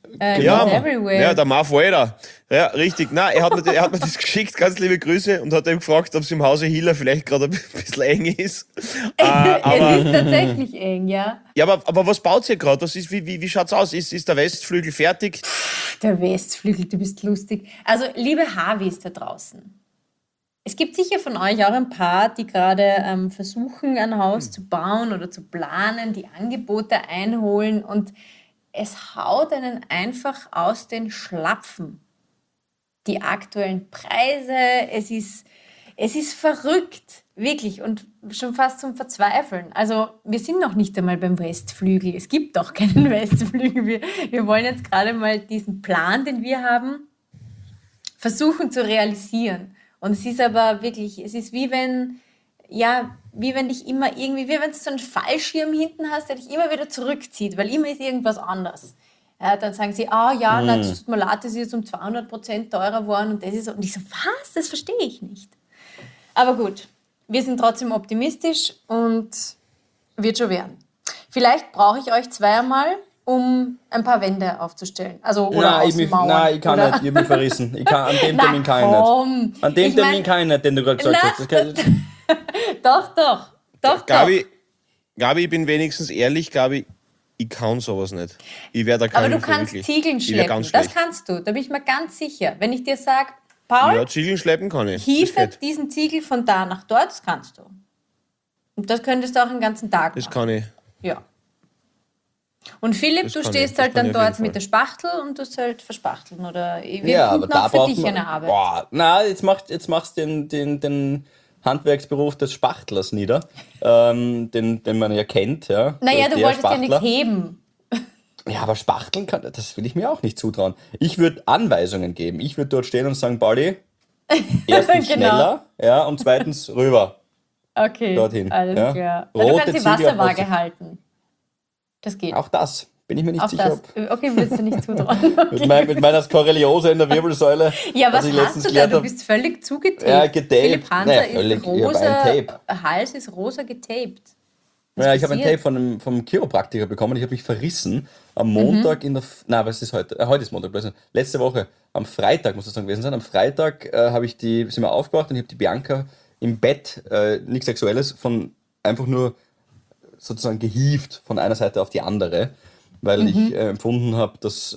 [SPEAKER 3] Ja,
[SPEAKER 4] he's everywhere.
[SPEAKER 3] ja, der Marv Vader. Ja, richtig. Nein, er hat mir das geschickt, ganz liebe Grüße, und hat eben gefragt, ob es im Hause Hiller vielleicht gerade ein bisschen eng ist.
[SPEAKER 4] Es ist tatsächlich eng, ja.
[SPEAKER 3] Ja, aber was baut ihr gerade? Wie schaut's aus? Ist der Westflügel fertig?
[SPEAKER 4] Der Westflügel, du bist lustig. Also, liebe Harvis da draußen, es gibt sicher von euch auch ein paar, die gerade versuchen, ein Haus zu bauen oder zu planen, die Angebote einholen, und es haut einen einfach aus den Schlapfen. Die aktuellen Preise, es ist verrückt, wirklich, und schon fast zum Verzweifeln. Also wir sind noch nicht einmal beim Westflügel. Es gibt doch keinen Westflügel. Wir wollen jetzt gerade mal diesen Plan, den wir haben, versuchen zu realisieren. Und es ist aber wirklich, es ist wie wenn dich immer irgendwie, wie wenn du so einen Fallschirm hinten hast, der dich immer wieder zurückzieht, weil immer ist irgendwas anders. Ja, dann sagen sie, na, das tut mir leid, das ist jetzt um 200% teurer geworden, und das ist so. Und ich so, was? Das verstehe ich nicht. Aber gut, wir sind trotzdem optimistisch und wird schon werden. Vielleicht brauche ich euch zweimal, um ein paar Wände aufzustellen. Also, oder Außenmauern.
[SPEAKER 2] Nein, ich kann
[SPEAKER 4] oder?
[SPEAKER 2] nicht. Ich bin verrissen. An dem
[SPEAKER 4] Na,
[SPEAKER 2] Termin kann ich
[SPEAKER 4] komm.
[SPEAKER 2] nicht. An dem
[SPEAKER 4] Ich mein-
[SPEAKER 2] Termin kann ich nicht, den du gerade gesagt hast. Das kann,
[SPEAKER 4] Doch.
[SPEAKER 3] Gabi, ich bin wenigstens ehrlich, Gabi, ich kann sowas nicht. Ich werde da
[SPEAKER 4] Aber
[SPEAKER 3] keinen
[SPEAKER 4] du kannst
[SPEAKER 3] verwirklichen.
[SPEAKER 4] Ziegeln
[SPEAKER 3] Ich wär
[SPEAKER 4] schleppen.
[SPEAKER 3] ganz
[SPEAKER 4] Das
[SPEAKER 3] schlecht.
[SPEAKER 4] kannst du. Da bin ich mir ganz sicher. Wenn ich dir sage, Paul,
[SPEAKER 3] Ja, Ziegeln schleppen kann ich. Das
[SPEAKER 4] hiefe
[SPEAKER 3] geht.
[SPEAKER 4] diesen Ziegel von da nach dort, das kannst du. Und das könntest du auch den ganzen Tag
[SPEAKER 3] Das
[SPEAKER 4] machen.
[SPEAKER 3] kann ich.
[SPEAKER 4] Ja. Und Philipp,
[SPEAKER 3] Das
[SPEAKER 4] du
[SPEAKER 3] kann
[SPEAKER 4] stehst
[SPEAKER 3] ich. Das
[SPEAKER 4] halt
[SPEAKER 3] kann
[SPEAKER 4] dann
[SPEAKER 3] ich auf jeden
[SPEAKER 4] dort mit
[SPEAKER 3] Fall.
[SPEAKER 4] der Spachtel und du halt verspachteln. Oder wir
[SPEAKER 2] ja, aber
[SPEAKER 4] finden
[SPEAKER 2] da
[SPEAKER 4] auch für
[SPEAKER 2] braucht
[SPEAKER 4] dich
[SPEAKER 2] man.
[SPEAKER 4] eine Arbeit.
[SPEAKER 2] Boah, na, jetzt machst du den Handwerksberuf des Spachtlers nieder, den man ja kennt. Ja.
[SPEAKER 4] Naja, du
[SPEAKER 2] Der
[SPEAKER 4] wolltest ja nichts
[SPEAKER 2] Spachtler.
[SPEAKER 4] heben.
[SPEAKER 2] Ja, aber Spachteln das will ich mir auch nicht zutrauen. Ich würde Anweisungen geben. Ich würde dort stehen und sagen, Pauli, erstens
[SPEAKER 4] Genau.
[SPEAKER 2] schneller, ja, und zweitens rüber.
[SPEAKER 4] Okay,
[SPEAKER 2] Dorthin,
[SPEAKER 4] alles
[SPEAKER 2] ja.
[SPEAKER 4] klar.
[SPEAKER 2] Rote
[SPEAKER 4] Du kannst die
[SPEAKER 2] Ziegel auf
[SPEAKER 4] Wasserwaage
[SPEAKER 2] Holz.
[SPEAKER 4] halten. Das geht.
[SPEAKER 2] Auch das bin ich mir nicht
[SPEAKER 4] Auch
[SPEAKER 2] sicher.
[SPEAKER 4] das. Okay, willst du nicht zutrauen.
[SPEAKER 2] Mit meiner Skoreliose in der Wirbelsäule.
[SPEAKER 4] Ja, was
[SPEAKER 2] ich
[SPEAKER 4] hast
[SPEAKER 2] letztens
[SPEAKER 4] du da?
[SPEAKER 2] gelernt
[SPEAKER 4] Du
[SPEAKER 2] hab.
[SPEAKER 4] bist völlig zugetaped.
[SPEAKER 2] Ja, getaped.
[SPEAKER 4] Philipp Hanser
[SPEAKER 2] Naja,
[SPEAKER 4] ist
[SPEAKER 2] völlig. Ich hab
[SPEAKER 4] rosa,
[SPEAKER 2] ein Tape.
[SPEAKER 4] Hals ist rosa getaped. Was
[SPEAKER 2] Ja, ich habe ein
[SPEAKER 4] passiert?
[SPEAKER 2] Tape vom Chiropraktiker bekommen. Ich habe mich verrissen am Montag in der. Was ist heute? Heute ist Montag. Letzte Woche, am Freitag muss das dann gewesen sein. Am Freitag sind wir aufgewacht und ich habe die Bianca im Bett, nichts Sexuelles, einfach nur sozusagen gehievt von einer Seite auf die andere, weil ich empfunden habe, dass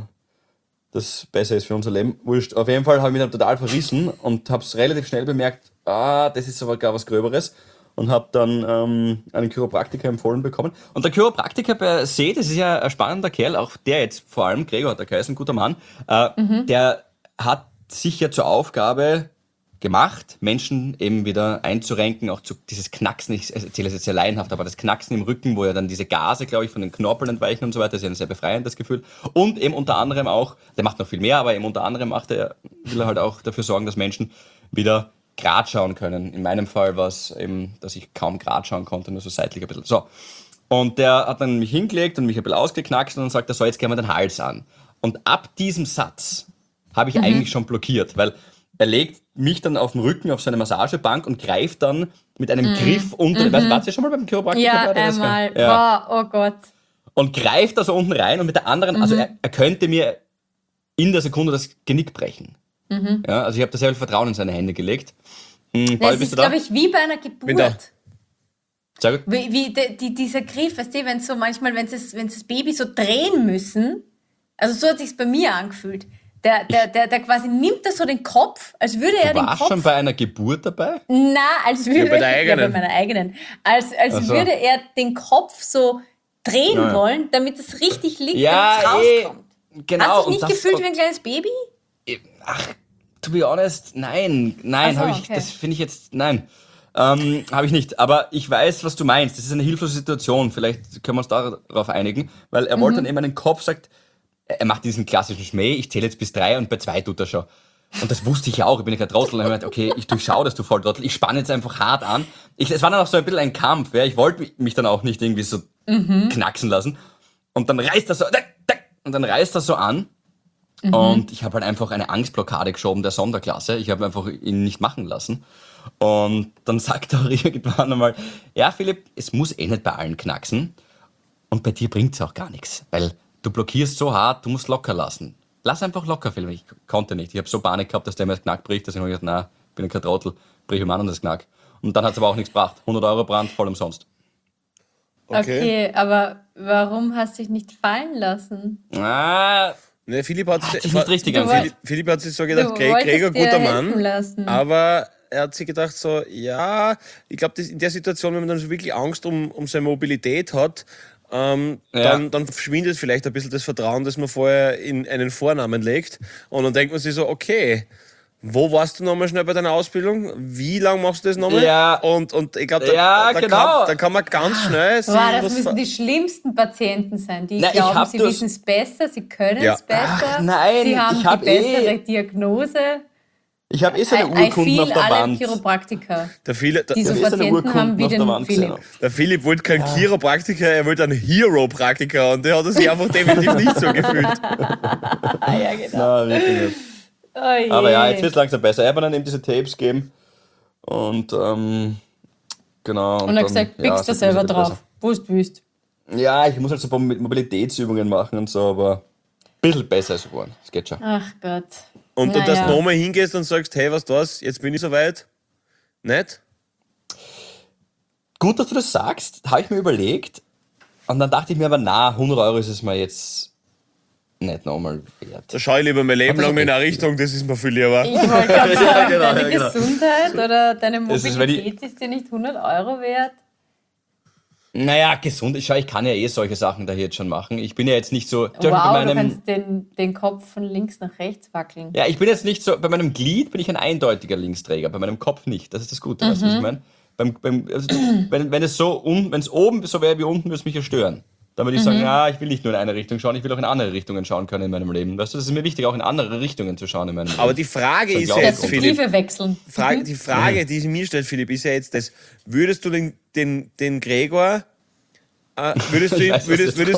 [SPEAKER 2] das besser ist für unser Leben. Wurscht. Auf jeden Fall habe ich mich dann total verrissen und habe es relativ schnell bemerkt, das ist aber gar was Gröberes. Und habe dann einen Chiropraktiker empfohlen bekommen. Und der Chiropraktiker per se, das ist ja ein spannender Kerl, auch der jetzt vor allem, Gregor hat er geheißen, ein guter Mann, der hat sich ja zur Aufgabe gemacht, Menschen eben wieder einzurenken, auch zu dieses Knacksen, ich erzähle es jetzt sehr laienhaft, aber das Knacksen im Rücken, wo ja dann diese Gase, glaube ich, von den Knorpeln entweichen und so weiter, das ist ja ein sehr befreiendes Gefühl. Und eben unter anderem auch, der macht noch viel mehr, aber eben unter anderem will er halt auch dafür sorgen, dass Menschen wieder Grad schauen können. In meinem Fall war es eben, dass ich kaum Grad schauen konnte, nur so seitlich ein bisschen. So. Und der hat dann mich hingelegt und mich ein bisschen ausgeknackst und dann sagt er, so, jetzt gehen wir den Hals an. Und ab diesem Satz habe ich eigentlich schon blockiert, weil er legt mich dann auf den Rücken auf seine Massagebank und greift dann mit einem Griff unter. Warst du schon mal beim Chiropraktiker?
[SPEAKER 4] Ja,
[SPEAKER 2] Oder das
[SPEAKER 4] einmal.
[SPEAKER 2] kann- Ja.
[SPEAKER 4] Wow, oh Gott.
[SPEAKER 2] Und greift da so unten rein und mit der anderen, also er könnte mir in der Sekunde das Genick brechen. Ja, also ich habe da sehr viel Vertrauen in seine Hände gelegt. Paul,
[SPEAKER 4] Das
[SPEAKER 2] bist
[SPEAKER 4] ist,
[SPEAKER 2] du da?
[SPEAKER 4] glaube ich, wie bei einer
[SPEAKER 3] Bin da.
[SPEAKER 4] Geburt.
[SPEAKER 2] Sehr gut.
[SPEAKER 4] Dieser Griff, weißt du, wenn so manchmal, wenn sie das Baby so drehen müssen, also so hat sich's bei mir angefühlt. Der quasi nimmt da so den Kopf, als würde er
[SPEAKER 2] Du
[SPEAKER 4] den
[SPEAKER 2] warst
[SPEAKER 4] Kopf.
[SPEAKER 2] schon bei einer Geburt dabei?
[SPEAKER 4] Na, als würde
[SPEAKER 3] bei der eigenen.
[SPEAKER 4] Ja, bei meiner eigenen. Als
[SPEAKER 2] Ach so.
[SPEAKER 4] würde er den Kopf so drehen
[SPEAKER 2] Ja.
[SPEAKER 4] wollen, damit es richtig liegt,
[SPEAKER 2] Ja,
[SPEAKER 4] damit es rauskommt.
[SPEAKER 2] Genau.
[SPEAKER 4] Hast du dich
[SPEAKER 2] und
[SPEAKER 4] nicht
[SPEAKER 2] das-
[SPEAKER 4] gefühlt wie ein kleines Baby?
[SPEAKER 2] Ach, to be honest, nein,
[SPEAKER 4] Ach so,
[SPEAKER 2] habe ich,
[SPEAKER 4] okay.
[SPEAKER 2] das finde ich jetzt, nein, habe ich nicht. Aber ich weiß, was du meinst. Das ist eine hilflose Situation. Vielleicht können wir uns darauf einigen, weil er wollte dann eben einen Kopf, sagt, er macht diesen klassischen Schmäh, ich zähle jetzt bis 3 und bei 2 tut er schon. Und das wusste ich ja auch, ich bin kein Trottel. Und ich meinte, okay, ich durchschaue das, du Volltrottel, ich spanne jetzt einfach hart an. Es war dann auch so ein bisschen ein Kampf, ja. Ich wollte mich dann auch nicht irgendwie so knacksen lassen. Und dann reißt er so, und dann reißt er so an. Und ich habe halt einfach eine Angstblockade geschoben der Sonderklasse. Ich habe einfach ihn nicht machen lassen. Und dann sagt er auch irgendwann einmal, ja Philipp, es muss eh nicht bei allen knacksen. Und bei dir bringt es auch gar nichts, weil du blockierst so hart, du musst locker lassen. Lass einfach locker, Philipp. Ich konnte nicht. Ich habe so Panik gehabt, dass der mir das Knack bricht, deswegen habe ich gesagt, ich bin kein Trottel, brich ihm an das Knack. Und dann hat es aber auch nichts gebracht. 100 Euro Brand, voll umsonst.
[SPEAKER 4] Okay, aber warum hast du dich nicht fallen lassen?
[SPEAKER 3] Ne, Philipp hat
[SPEAKER 2] Hat sich nicht richtig angefühlt.
[SPEAKER 3] Philipp hat sich so gedacht,
[SPEAKER 4] Du
[SPEAKER 3] Gregor,
[SPEAKER 4] wolltest dir
[SPEAKER 3] guter
[SPEAKER 4] helfen
[SPEAKER 3] Mann.
[SPEAKER 4] lassen.
[SPEAKER 3] Aber er hat sich gedacht so, ja, ich glaube, in der Situation, wenn man dann so wirklich Angst um seine Mobilität hat, dann verschwindet vielleicht ein bisschen das Vertrauen, das man vorher in einen Vornamen legt. Und dann denkt man sich so, okay, wo warst du nochmal schnell bei deiner Ausbildung? Wie lange machst du das nochmal?
[SPEAKER 2] Ja.
[SPEAKER 3] Und ich glaube,
[SPEAKER 2] genau.
[SPEAKER 3] da kann man ganz schnell
[SPEAKER 4] Boah, das müssen die schlimmsten Patienten sein, die glauben, sie wissen es besser, sie können
[SPEAKER 3] Ja.
[SPEAKER 4] es besser,
[SPEAKER 2] Ach, nein,
[SPEAKER 4] sie haben
[SPEAKER 2] ich hab
[SPEAKER 4] die bessere Diagnose.
[SPEAKER 2] Ich habe so eine
[SPEAKER 4] I
[SPEAKER 2] Urkunden auf
[SPEAKER 4] feel
[SPEAKER 2] der
[SPEAKER 4] alle
[SPEAKER 2] Wand.
[SPEAKER 4] Chiropraktiker.
[SPEAKER 3] Der Philipp,
[SPEAKER 4] Die so
[SPEAKER 2] ist eine
[SPEAKER 4] Patienten
[SPEAKER 2] Urkunden
[SPEAKER 4] haben wie
[SPEAKER 2] auf der
[SPEAKER 4] den
[SPEAKER 2] Wand
[SPEAKER 4] Philipp.
[SPEAKER 2] gesehen.
[SPEAKER 3] der Philipp wollte keinen Chiropraktiker, er wollte einen Hero-Praktiker und der hat er sich einfach definitiv nicht so gefühlt.
[SPEAKER 4] Ja, genau.
[SPEAKER 2] Nein, wirklich nicht.
[SPEAKER 4] Oh je.
[SPEAKER 2] Aber ja, jetzt wird es langsam besser. Er hat mir dann eben diese Tapes gegeben und genau.
[SPEAKER 4] Und er hat gesagt, pickst du selber drauf, wo du willst.
[SPEAKER 2] Ja, ich muss halt so ein paar Mobilitätsübungen machen und so, aber ein bisschen besser ist es geworden. Das geht schon.
[SPEAKER 4] Ach Gott.
[SPEAKER 3] Und dass
[SPEAKER 4] Naja.
[SPEAKER 3] du nochmal hingehst und sagst, hey, was das, jetzt bin ich soweit. Nicht?
[SPEAKER 2] Gut, dass du das sagst, habe ich mir überlegt. Und dann dachte ich mir aber, 100 Euro ist es mir jetzt nicht nochmal wert.
[SPEAKER 3] Da schaue ich lieber mein Leben lang in eine Richtung, das ist mir viel lieber.
[SPEAKER 4] Ich wollte gerade sagen,
[SPEAKER 2] genau,
[SPEAKER 4] deine
[SPEAKER 2] ja, genau.
[SPEAKER 4] Gesundheit oder deine
[SPEAKER 2] Es ist, wenn
[SPEAKER 4] Mobilität ist dir nicht 100 Euro wert.
[SPEAKER 2] Naja, gesund. Ich kann ja solche Sachen da jetzt schon machen. Ich bin ja jetzt nicht so. zum Beispiel
[SPEAKER 4] Wow,
[SPEAKER 2] bei
[SPEAKER 4] du
[SPEAKER 2] meinem,
[SPEAKER 4] kannst den Kopf von links nach rechts wackeln.
[SPEAKER 2] ja, ich bin jetzt nicht so. Bei meinem Glied bin ich ein eindeutiger Linksträger, bei meinem Kopf nicht. Das ist das Gute, weißt du, was ich meine? Wenn es oben so wäre wie unten, würde es mich ja stören. Dann würde ich sagen, ja, ich will nicht nur in eine Richtung schauen, ich will auch in andere Richtungen schauen können in meinem Leben. Weißt du, das ist mir wichtig, auch in andere Richtungen zu schauen in meinem Leben.
[SPEAKER 3] Aber die Frage ist ja
[SPEAKER 2] glaub,
[SPEAKER 3] jetzt,
[SPEAKER 2] Philipp,
[SPEAKER 4] Perspektive wechseln.
[SPEAKER 3] die Frage, die sich mir stellt, Philipp, ist ja jetzt das, würdest du den Gregor, würdest du
[SPEAKER 2] Ich weiß,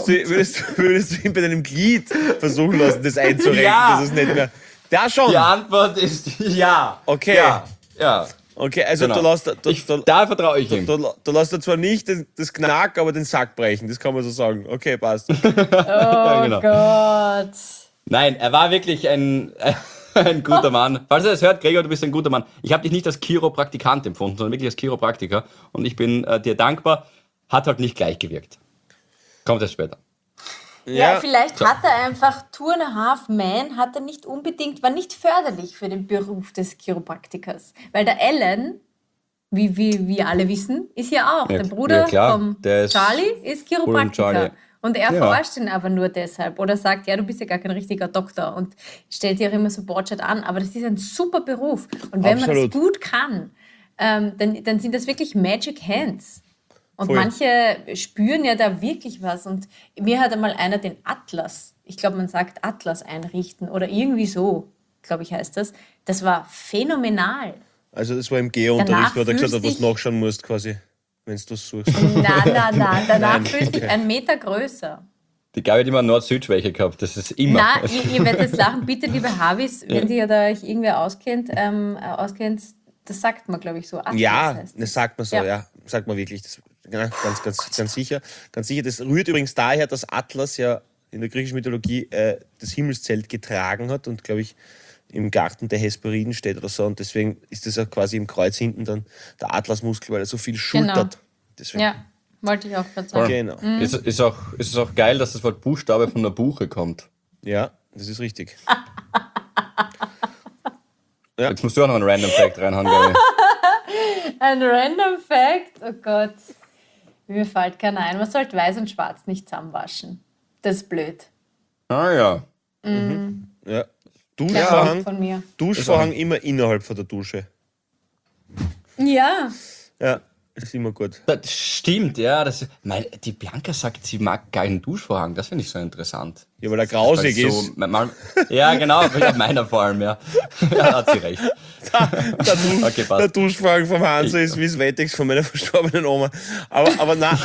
[SPEAKER 3] ihn bei deinem Glied versuchen lassen, das einzurenken,
[SPEAKER 2] Ja.
[SPEAKER 3] dass es nicht mehr... Ja, schon.
[SPEAKER 2] Die Antwort ist ja.
[SPEAKER 3] Okay.
[SPEAKER 2] Ja.
[SPEAKER 3] Okay, also
[SPEAKER 2] Genau.
[SPEAKER 3] du
[SPEAKER 2] Da vertraue ich ihm.
[SPEAKER 3] Du lässt da zwar nicht das Knack, aber den Sack brechen, das kann man so sagen. Okay, passt.
[SPEAKER 2] Ja, genau.
[SPEAKER 4] Gott.
[SPEAKER 2] Nein, er war wirklich ein guter Mann. Falls er das hört, Gregor, du bist ein guter Mann. Ich habe dich nicht als Chiropraktikant empfunden, sondern wirklich als Chiropraktiker. Und ich bin dir dankbar. Hat halt nicht gleich gewirkt. Kommt erst später.
[SPEAKER 4] Ja, vielleicht hat er einfach Two and a Half Man, war nicht förderlich für den Beruf des Chiropraktikers. Weil der Alan, wie wir alle wissen, ist ja auch.
[SPEAKER 2] Ja,
[SPEAKER 4] Der Bruder
[SPEAKER 2] ja, klar.
[SPEAKER 4] vom
[SPEAKER 2] Der ist
[SPEAKER 4] Charlie ist Chiropraktiker.
[SPEAKER 2] Charlie.
[SPEAKER 4] Und er
[SPEAKER 2] Ja.
[SPEAKER 4] verarscht ihn aber nur deshalb. Oder sagt, ja, du bist ja gar kein richtiger Doktor. Und stellt dir auch immer so Bullshit an. Aber das ist ein super Beruf. Und wenn man
[SPEAKER 3] Absolut.
[SPEAKER 4] das gut kann, dann sind das wirklich Magic Hands. Und
[SPEAKER 3] Voll.
[SPEAKER 4] manche spüren ja da wirklich was. Und mir hat einmal einer den Atlas, ich glaube, man sagt Atlas einrichten oder irgendwie so, glaube ich, heißt das. Das war phänomenal.
[SPEAKER 3] Also das war im Geo-Unterricht, wo er gesagt hat,
[SPEAKER 4] fühlst
[SPEAKER 3] was du nachschauen musst quasi, wenn du das suchst.
[SPEAKER 4] Nein. Danach
[SPEAKER 3] Nein,
[SPEAKER 4] fühlst du dich
[SPEAKER 3] okay.
[SPEAKER 4] 1 Meter größer.
[SPEAKER 2] Die Gabi hat immer Nord-Süd-Schwäche gehabt. Das ist immer.
[SPEAKER 4] Na, ihr werdet jetzt lachen, bitte, liebe Havis, wenn ihr da euch irgendwer auskennt, das sagt man, glaube ich, so. Atlas
[SPEAKER 3] Ja,
[SPEAKER 4] heißt
[SPEAKER 3] das sagt man so, ja. Sagt man wirklich. Das, ja, ganz sicher. Ganz sicher. Das rührt übrigens daher, dass Atlas ja in der griechischen Mythologie das Himmelszelt getragen hat und, glaube ich, im Garten der Hesperiden steht oder so. Und deswegen ist das ja quasi im Kreuz hinten dann der Atlasmuskel, weil er so viel schultert. Deswegen.
[SPEAKER 4] Ja, wollte ich auch gerade sagen.
[SPEAKER 3] Genau.
[SPEAKER 2] Ist auch geil, dass das Wort Buchstabe von der Buche kommt.
[SPEAKER 3] Ja, das ist richtig.
[SPEAKER 2] Jetzt musst du auch noch einen Random Fact reinhauen, Gabi.
[SPEAKER 4] Ein Random Fact, oh Gott. Mir fällt keiner ein. Man sollte weiß und schwarz nicht zusammenwaschen. Das ist blöd.
[SPEAKER 2] Ah ja.
[SPEAKER 3] Ja.
[SPEAKER 4] Kleiner Tipp von mir.
[SPEAKER 3] Duschvorhang immer innerhalb von der Dusche.
[SPEAKER 4] Ja.
[SPEAKER 3] Ja, ist immer gut.
[SPEAKER 2] Das stimmt, ja. Die Bianca sagt, sie mag keinen Duschvorhang. Das finde ich so interessant.
[SPEAKER 3] Ja, weil er grausig
[SPEAKER 2] Weil
[SPEAKER 3] ist.
[SPEAKER 2] Ja, genau. Meiner vor allem, ja. Ja, hat sie recht. Okay,
[SPEAKER 3] Der
[SPEAKER 2] passt.
[SPEAKER 3] Duschvorhang vom Hansa ist wie das Wettex von meiner verstorbenen Oma. Aber nein,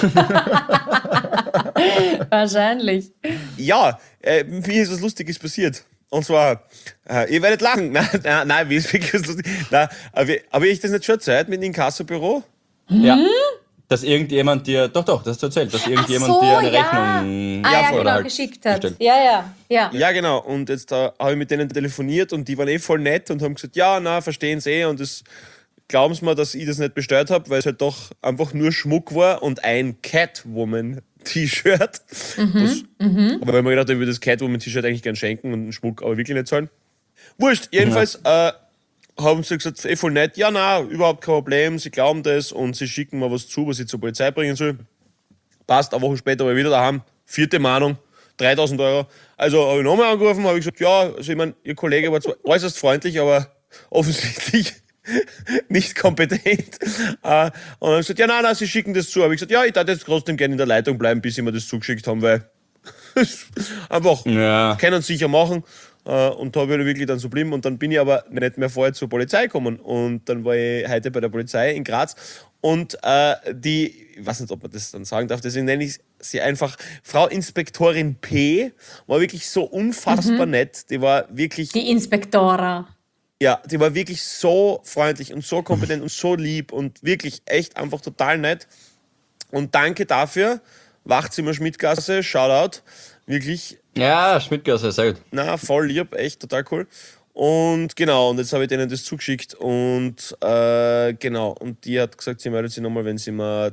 [SPEAKER 4] Wahrscheinlich.
[SPEAKER 3] ja, mir ist was Lustiges passiert. Und zwar, ihr werdet lachen. Nein, wie ist wirklich was Lustiges? Nein, aber ich das nicht schon Zeit mit dem Inkassobüro?
[SPEAKER 2] Ja. dass irgendjemand dir, doch, das hast du erzählt, dass irgendjemand
[SPEAKER 4] so,
[SPEAKER 2] dir eine
[SPEAKER 4] ja.
[SPEAKER 2] Rechnung
[SPEAKER 4] Ja,
[SPEAKER 2] oder
[SPEAKER 4] genau,
[SPEAKER 2] halt
[SPEAKER 4] geschickt hat.
[SPEAKER 2] gestellt.
[SPEAKER 4] Ja.
[SPEAKER 3] Ja, genau. Und jetzt habe ich mit denen telefoniert und die waren voll nett und haben gesagt, ja, na, verstehen sie und das glauben sie mir, dass ich das nicht bestellt habe, weil es halt doch einfach nur Schmuck war und ein Catwoman-T-Shirt. Aber wenn man gedacht, ich würde das Catwoman-T-Shirt eigentlich gern schenken und den Schmuck aber wirklich nicht zahlen. Wurscht, jedenfalls haben sie gesagt, voll nett, ja, na, überhaupt kein Problem, sie glauben das und sie schicken mir was zu, was ich zur Polizei bringen soll. Passt, eine Woche später war ich wieder daheim, 4. Mahnung, 3.000 Euro. Also habe ich nochmal angerufen, habe ich gesagt, ja, also ich meine, Ihr Kollege war zwar äußerst freundlich, aber offensichtlich nicht kompetent. Und dann habe ich gesagt, ja, nein, Sie schicken das zu. Habe ich gesagt, ja, ich darf jetzt trotzdem gerne in der Leitung bleiben, bis Sie mir das zugeschickt haben, weil einfach können es sicher machen. Und da würde ich wirklich dann so bleiben. Und dann bin ich aber nicht mehr vorher zur Polizei gekommen. Und dann war ich heute bei der Polizei in Graz. Und ich weiß nicht, ob man das dann sagen darf, deswegen nenne ich sie einfach Frau Inspektorin P. War wirklich so unfassbar nett. Die war wirklich,
[SPEAKER 4] Die Inspektora.
[SPEAKER 3] ja, die war wirklich so freundlich und so kompetent und so lieb und wirklich echt einfach total nett. Und danke dafür. Wachzimmer Schmidtgasse, Shoutout. Wirklich,
[SPEAKER 2] Ja, Schmidtgasse, sehr gut.
[SPEAKER 3] na, voll lieb, echt total cool. Und genau, und jetzt habe ich denen das zugeschickt und genau, und die hat gesagt, sie meldet sich nochmal, wenn sie mir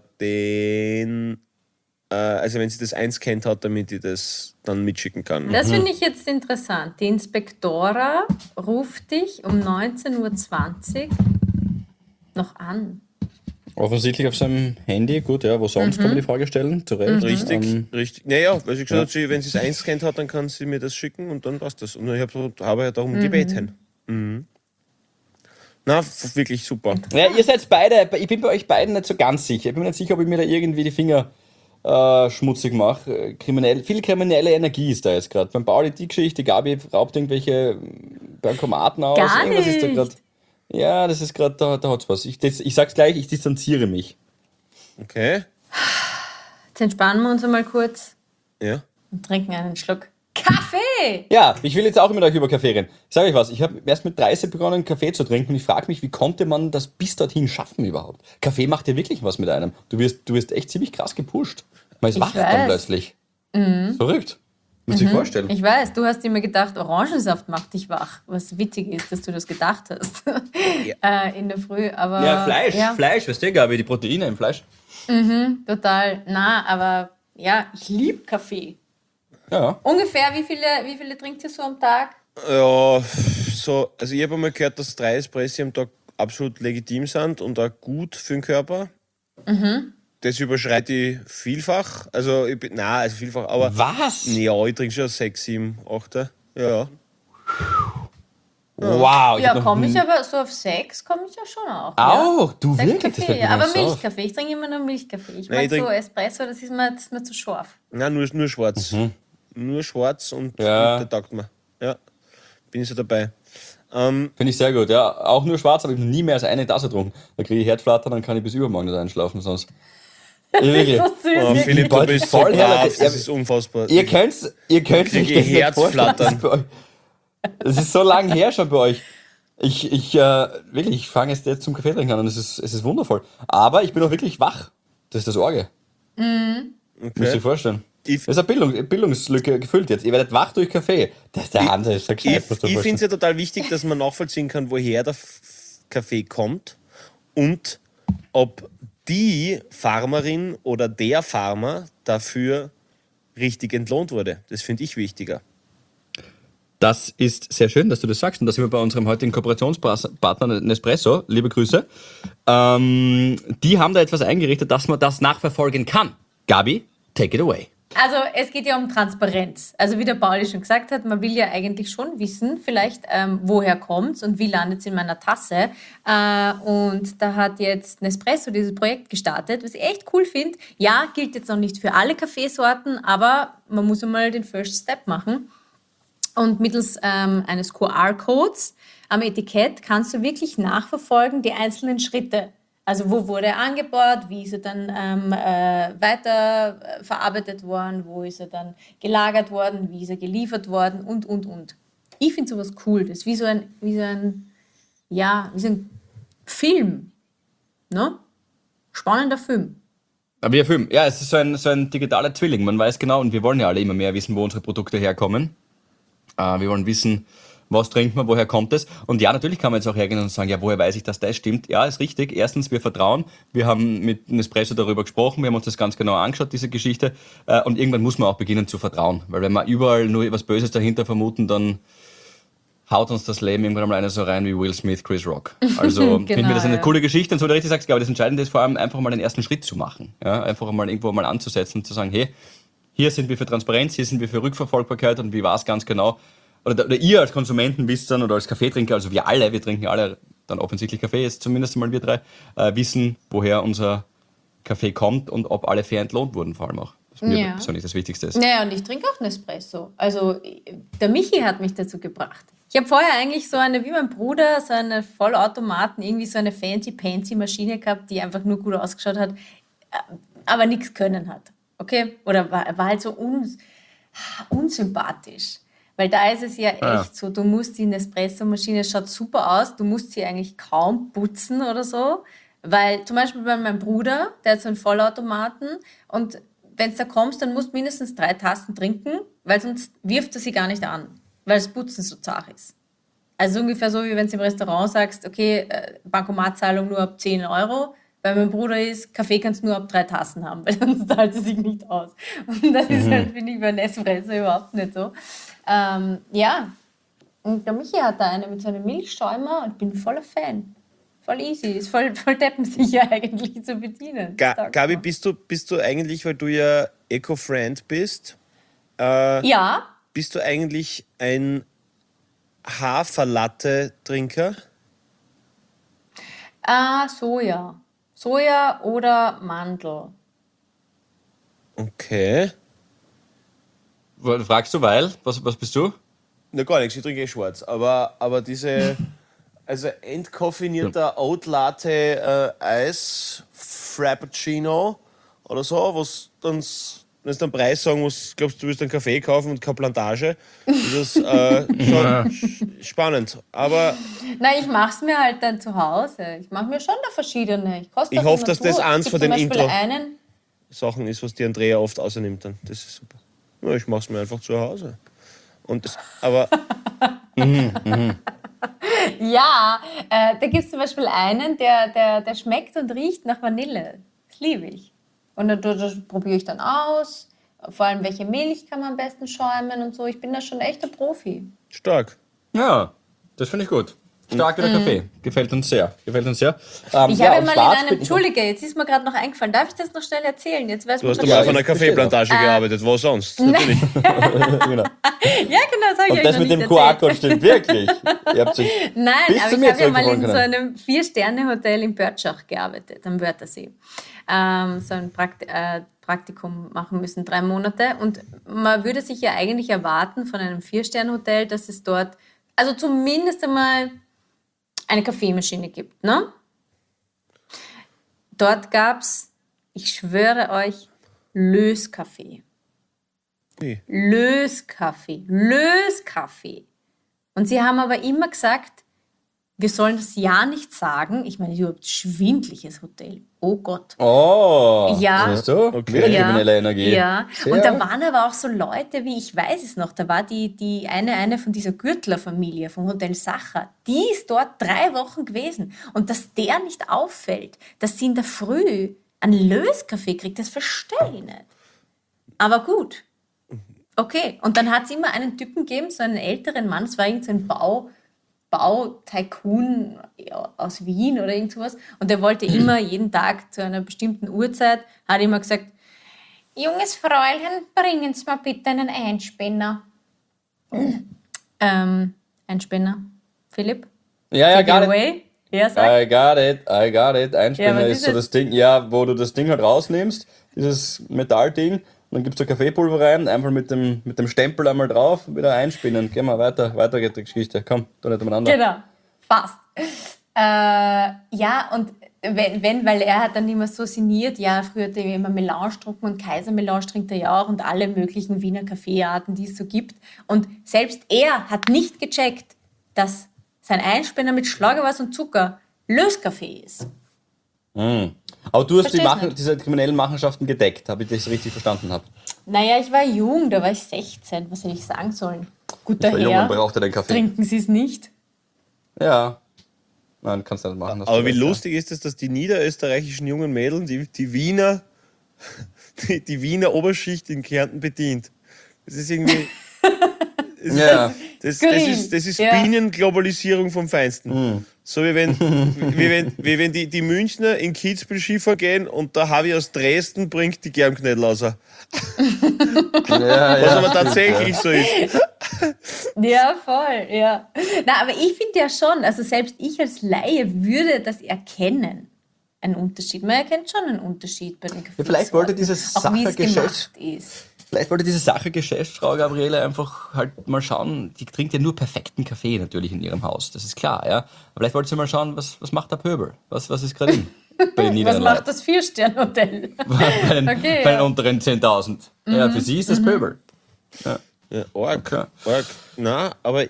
[SPEAKER 3] also wenn sie das einscannt hat, damit ich das dann mitschicken kann.
[SPEAKER 4] Das finde ich jetzt interessant. Die Inspektora ruft dich um 19:20 Uhr noch an.
[SPEAKER 2] Offensichtlich auf seinem Handy, gut, ja, wo sonst kann man die Frage stellen, zu Recht.
[SPEAKER 3] Richtig. Naja, weil sie gesagt hat, wenn sie es einscannt hat, dann kann sie mir das schicken und dann passt das. Und ich habe ja darum gebeten. Na, wirklich super.
[SPEAKER 2] Ja, ihr seid beide, ich bin bei euch beiden nicht so ganz sicher. Ich bin mir nicht sicher, ob ich mir da irgendwie die Finger schmutzig mache. Viel kriminelle Energie ist da jetzt gerade. Beim Pauli die Geschichte, Gabi raubt irgendwelche Bankomaten aus.
[SPEAKER 4] Gar
[SPEAKER 2] Irgendwas ist da
[SPEAKER 4] nicht.
[SPEAKER 2] gerade. Ja, das ist gerade, da hat's was. Ich sag's gleich, ich distanziere mich.
[SPEAKER 3] Okay.
[SPEAKER 4] Jetzt entspannen wir uns einmal kurz
[SPEAKER 3] Ja.
[SPEAKER 4] und trinken einen Schluck Kaffee.
[SPEAKER 2] Ja, ich will jetzt auch immer noch über Kaffee reden. Ich sage euch was, ich habe erst mit 30 begonnen, Kaffee zu trinken und ich frage mich, wie konnte man das bis dorthin schaffen überhaupt? Kaffee macht ja wirklich was mit einem. Du wirst echt ziemlich krass gepusht. Man ist
[SPEAKER 4] Ich
[SPEAKER 2] wach dann
[SPEAKER 4] weiß.
[SPEAKER 2] plötzlich. Verrückt. Muss ich vorstellen.
[SPEAKER 4] Ich weiß, du hast immer gedacht, Orangensaft macht dich wach. Was witzig ist, dass du das gedacht hast in der Früh. Aber,
[SPEAKER 2] Ja, Fleisch,
[SPEAKER 4] ja,
[SPEAKER 2] Fleisch, weißt du, Gabi, die Proteine im Fleisch.
[SPEAKER 4] total. Na, aber ja, ich liebe Kaffee.
[SPEAKER 2] Ja.
[SPEAKER 4] Ungefähr, wie viele trinkt ihr so am Tag?
[SPEAKER 3] Ja, so, also ich habe einmal gehört, dass 3 Espressi am Tag absolut legitim sind und auch gut für den Körper. Das überschreite ich vielfach. Also, also vielfach, aber.
[SPEAKER 2] Was?
[SPEAKER 3] Ja, ich trinke schon 6, 7, 8. Ja.
[SPEAKER 2] Wow.
[SPEAKER 4] Ja, komme ich aber so auf 6, komme ich ja schon auch.
[SPEAKER 2] Auch? Du
[SPEAKER 4] 6
[SPEAKER 2] wirklich? Das
[SPEAKER 4] Kaffee,
[SPEAKER 2] fällt mir
[SPEAKER 4] ja. Aber
[SPEAKER 2] gar nicht so auf.
[SPEAKER 4] Milchkaffee, ich trinke immer nur Milchkaffee. Ich
[SPEAKER 3] Nein,
[SPEAKER 4] mag
[SPEAKER 3] ich trink-
[SPEAKER 4] so Espresso, das ist mir zu scharf.
[SPEAKER 3] Nein, nur schwarz. Nur schwarz und
[SPEAKER 2] Ja.
[SPEAKER 3] der taugt mir. Ja, bin ich so dabei.
[SPEAKER 2] Finde ich sehr gut. Ja, auch nur schwarz, aber ich habe nie mehr als eine Tasse getrunken. Da kriege ich Herzflattern, dann kann ich bis übermorgen nicht einschlafen sonst. Wirklich.
[SPEAKER 4] So süß.
[SPEAKER 3] Oh,
[SPEAKER 4] wie-
[SPEAKER 3] Philipp, du
[SPEAKER 2] Bald
[SPEAKER 3] bist so
[SPEAKER 2] voll herrlich.
[SPEAKER 3] brav, das ist unfassbar.
[SPEAKER 2] Ihr könnt's
[SPEAKER 3] Kriege
[SPEAKER 2] euch das nicht vorstellen.
[SPEAKER 3] Herzflattern.
[SPEAKER 2] Das ist so lang her schon bei euch. Wirklich, ich fange jetzt zum Kaffee trinken an und es ist wundervoll. Aber ich bin auch wirklich wach. Das ist das Orge. Müsst ihr euch vorstellen.
[SPEAKER 3] Ich-
[SPEAKER 2] Das ist eine Bildungslücke gefüllt jetzt. Ihr werdet wach durch Kaffee. Das ist der Hand, das ist so gescheit.
[SPEAKER 3] Ich
[SPEAKER 2] musst du dir
[SPEAKER 3] finde es
[SPEAKER 2] vorstellen.
[SPEAKER 3] ja total wichtig, dass man nachvollziehen kann, woher der Kaffee kommt und ob die Farmerin oder der Farmer dafür richtig entlohnt wurde. Das finde ich wichtiger.
[SPEAKER 2] Das ist sehr schön, dass du das sagst. Und da sind wir bei unserem heutigen Kooperationspartner Nespresso. Liebe Grüße. Die haben da etwas eingerichtet, dass man das nachverfolgen kann. Gabi, take it away.
[SPEAKER 4] Also es geht ja um Transparenz. Also wie der Pauli schon gesagt hat, man will ja eigentlich schon wissen, vielleicht woher kommt's und wie landet es in meiner Tasse. Und da hat jetzt Nespresso dieses Projekt gestartet, was ich echt cool finde. Ja, gilt jetzt noch nicht für alle Kaffeesorten, aber man muss einmal den First Step machen. Und mittels eines QR-Codes am Etikett kannst du wirklich nachverfolgen die einzelnen Schritte. Also wo wurde er angebaut, wie ist er dann weiter verarbeitet worden, wo ist er dann gelagert worden, wie ist er geliefert worden und. Ich finde sowas cool. Das ist wie so ein Film. Ne? Spannender Film.
[SPEAKER 2] Aber ja, Film. Ja, es ist so ein digitaler Zwilling. Man weiß genau, und wir wollen ja alle immer mehr wissen, wo unsere Produkte herkommen. Wir wollen wissen, was trinkt man, woher kommt es. Und ja, natürlich kann man jetzt auch hergehen und sagen, ja, woher weiß ich, dass das stimmt? Ja, ist richtig. Erstens, wir vertrauen. Wir haben mit Nespresso darüber gesprochen. Wir haben uns das ganz genau angeschaut, diese Geschichte. Und irgendwann muss man auch beginnen zu vertrauen. Weil wenn wir überall nur etwas Böses dahinter vermuten, dann haut uns das Leben irgendwann mal einer so rein wie Will Smith, Chris Rock. Also finden wir das eine
[SPEAKER 4] ja.
[SPEAKER 2] coole Geschichte. Und so wie du richtig sagst, glaube ich, das Entscheidende ist vor allem einfach mal den ersten Schritt zu machen. Ja? Einfach mal irgendwo mal anzusetzen und zu sagen, hey, hier sind wir für Transparenz, hier sind wir für Rückverfolgbarkeit und wie war es ganz genau. Oder ihr als Konsumenten wisst dann, oder als Kaffeetrinker, also wir trinken alle dann offensichtlich Kaffee, jetzt zumindest mal wir drei, wissen, woher unser Kaffee kommt und ob alle fair entlohnt wurden, vor allem auch. Das mir
[SPEAKER 4] Ja.
[SPEAKER 2] persönlich das Wichtigste ist.
[SPEAKER 4] Naja, und ich trinke auch Nespresso. Also der Michi hat mich dazu gebracht. Ich habe vorher eigentlich so eine, wie mein Bruder, so eine Vollautomaten, irgendwie so eine fancy Maschine gehabt, die einfach nur gut ausgeschaut hat, aber nichts können hat. Okay? Oder war halt so unsympathisch. Weil da ist es ja echt so, du musst die Nespresso-Maschine, schaut super aus, du musst sie eigentlich kaum putzen oder so. Weil zum Beispiel bei meinem Bruder, der hat so einen Vollautomaten und wenn du da kommst, dann musst du mindestens 3 Tassen trinken, weil sonst wirft er sie gar nicht an, weil das Putzen so zart ist. Also ungefähr so, wie wenn du im Restaurant sagst, okay, Bankomatzahlung nur ab 10 Euro. Bei meinem Bruder ist, Kaffee kannst du nur ab 3 Tassen haben, weil sonst zahlt es sich nicht aus. Und das ist halt, finde ich, bei Nespresso überhaupt nicht so. Ja, und der Michi hat da eine mit so einem Milchschäumer und ich bin voller Fan. Voll easy, ist voll deppensicher eigentlich zu bedienen.
[SPEAKER 3] Gabi, bist du eigentlich, weil du ja Eco-Friend bist,
[SPEAKER 4] Ja,
[SPEAKER 3] bist du eigentlich ein Haferlatte-Trinker?
[SPEAKER 4] Soja. Soja oder Mandel.
[SPEAKER 3] Okay.
[SPEAKER 2] Fragst du, weil? Was bist du?
[SPEAKER 3] Na gar nichts, ich trinke schwarz. Aber diese, also entkoffinierter Oat Latte Eis Frappuccino oder so, was dann, wenn du den Preis sagen musst, glaubst du, willst einen Kaffee kaufen und keine Plantage, ist das schon spannend. Aber
[SPEAKER 4] Nein, ich mache es mir halt dann zu Hause. Ich mache mir schon da verschiedene.
[SPEAKER 3] ich hoffe, dass das eins von den Intro
[SPEAKER 4] einen.
[SPEAKER 3] Sachen ist, was die Andrea oft außernimmt dann. Das ist super. Ja, ich mache es mir einfach zu Hause. Aber
[SPEAKER 4] Ja, da gibt es zum Beispiel einen, der schmeckt und riecht nach Vanille. Das liebe ich. Und das probiere ich dann aus. Vor allem, welche Milch kann man am besten schäumen und so. Ich bin da schon echt ein Profi.
[SPEAKER 3] stark.
[SPEAKER 2] Ja, das finde ich gut. Stark wie der Kaffee. Gefällt uns sehr.
[SPEAKER 4] Ich
[SPEAKER 2] und
[SPEAKER 4] habe
[SPEAKER 2] schwarz
[SPEAKER 4] mal in einem,
[SPEAKER 2] bin ich-
[SPEAKER 4] Entschuldige, jetzt ist mir gerade noch eingefallen. Darf ich das noch schnell erzählen? Jetzt weiß
[SPEAKER 3] Du
[SPEAKER 4] man
[SPEAKER 3] hast
[SPEAKER 4] schon
[SPEAKER 3] einmal auf
[SPEAKER 4] wieder-
[SPEAKER 3] einer Kaffeeplantage gearbeitet, wo sonst? Natürlich.
[SPEAKER 2] genau.
[SPEAKER 4] Ja, genau, das habe ich
[SPEAKER 2] Und
[SPEAKER 4] euch
[SPEAKER 2] das
[SPEAKER 4] noch
[SPEAKER 2] mit
[SPEAKER 4] nicht
[SPEAKER 2] dem
[SPEAKER 4] erzählt.
[SPEAKER 2] QR-Code stimmt wirklich. Ihr habt sich
[SPEAKER 4] Nein,
[SPEAKER 2] bis
[SPEAKER 4] aber
[SPEAKER 2] zu
[SPEAKER 4] ich
[SPEAKER 2] mir
[SPEAKER 4] habe ja mal in
[SPEAKER 2] zurückholen
[SPEAKER 4] so
[SPEAKER 2] können.
[SPEAKER 4] einem 4-Sterne-Hotel in Börtschach gearbeitet, am Wörthersee. So ein Praktikum machen müssen, 3 Monate. Und man würde sich ja eigentlich erwarten von einem 4-Sterne-Hotel, dass es dort, also zumindest einmal eine Kaffeemaschine gibt. Ne? Dort gab es, ich schwöre euch, Löskaffee.
[SPEAKER 3] Wie?
[SPEAKER 4] Löskaffee. Und sie haben aber immer gesagt, wir sollen das ja nicht sagen. Ich meine, überhaupt schwindliches Hotel. Oh Gott.
[SPEAKER 2] Oh,
[SPEAKER 4] Ja.
[SPEAKER 2] siehst du?
[SPEAKER 3] Okay.
[SPEAKER 2] Wieder kriminelle Energie.
[SPEAKER 4] Ja.
[SPEAKER 2] Sehr.
[SPEAKER 4] Und da waren aber auch so Leute, wie ich weiß es noch, da war die eine von dieser Gürtler-Familie vom Hotel Sacher, die ist dort 3 Wochen gewesen. Und dass der nicht auffällt, dass sie in der Früh einen Löskaffee kriegt, das verstehe ich nicht. Aber gut. Okay. Und dann hat es immer einen Typen gegeben, so einen älteren Mann, es war irgend so ein Bau-Tycoon aus Wien oder irgend sowas. Und der wollte immer jeden Tag zu einer bestimmten Uhrzeit, hat immer gesagt, junges Fräulein, bringen Sie mir bitte einen Einspänner. Einspänner. Philipp?
[SPEAKER 2] Ja,
[SPEAKER 4] Take it
[SPEAKER 2] got it.
[SPEAKER 4] away. Ja, sag.
[SPEAKER 2] I got it. Einspinner
[SPEAKER 4] was
[SPEAKER 2] ist
[SPEAKER 4] ist
[SPEAKER 2] so
[SPEAKER 4] es?
[SPEAKER 2] das Ding, ja, wo du das Ding halt rausnimmst, dieses Metallding, dann gibst du Kaffeepulver rein, einfach mit dem Stempel einmal drauf, wieder einspinnen. Gehen wir weiter geht die Geschichte. Komm, tu nicht umeinander.
[SPEAKER 4] Genau, fast. Ja, und weil er hat dann immer so sinniert, ja, früher hat er immer Melange getrunken und Kaisermelange trinkt er ja auch und alle möglichen Wiener Kaffeearten, die es so gibt. Und selbst er hat nicht gecheckt, dass sein Einspänner mit Schlagerwasser und Zucker Löskaffee ist.
[SPEAKER 2] Aber du hast
[SPEAKER 4] Versteh's nicht.
[SPEAKER 2] diese kriminellen Machenschaften gedeckt, habe ich das richtig verstanden habe.
[SPEAKER 4] Naja, ich war jung, da war ich 16. Was hätte ich sagen sollen? Guter
[SPEAKER 2] Der Junge
[SPEAKER 4] Herr,
[SPEAKER 2] brauchte den Kaffee.
[SPEAKER 4] trinken Sie es nicht?
[SPEAKER 2] Ja. Nein, kannst du nicht machen. hast
[SPEAKER 3] Aber
[SPEAKER 2] du
[SPEAKER 3] wie
[SPEAKER 2] recht, ja.
[SPEAKER 3] lustig ist es, dass die niederösterreichischen jungen Mädels die Wiener, die Wiener Oberschicht in Kärnten bedient. Das ist irgendwie.
[SPEAKER 2] Ja.
[SPEAKER 3] Das
[SPEAKER 4] Grün,
[SPEAKER 3] ist
[SPEAKER 4] ja.
[SPEAKER 3] Bienenglobalisierung vom Feinsten. So wie wenn die Münchner in Kitzbühel Skifahren gehen und der Harvey aus Dresden bringt die Germknödel raus. Was aber tatsächlich so ist.
[SPEAKER 4] Ja, voll, ja. Na, aber ich finde ja schon, also selbst ich als Laie würde das erkennen. Einen Unterschied. Man erkennt schon einen Unterschied bei den Gefühlen.
[SPEAKER 2] vielleicht wollte dieses
[SPEAKER 4] auch wie es
[SPEAKER 2] Sachergeschäft-
[SPEAKER 4] gemacht ist.
[SPEAKER 2] Vielleicht wollte diese Geschäftsfrau Gabriele einfach halt mal schauen, die trinkt ja nur perfekten Kaffee natürlich in ihrem Haus, das ist klar, ja. Aber vielleicht wollte sie mal schauen, was macht der Pöbel? Was ist gerade in bei den
[SPEAKER 4] Was
[SPEAKER 2] niederen
[SPEAKER 4] macht
[SPEAKER 2] Leuten?
[SPEAKER 4] das Vier-Sterne-Hotel?
[SPEAKER 2] Bei den,
[SPEAKER 4] Okay,
[SPEAKER 2] bei den
[SPEAKER 4] ja.
[SPEAKER 2] unteren 10.000. Ja, für sie ist das Pöbel.
[SPEAKER 3] Ja, arg,
[SPEAKER 2] Okay.
[SPEAKER 3] arg. Na, aber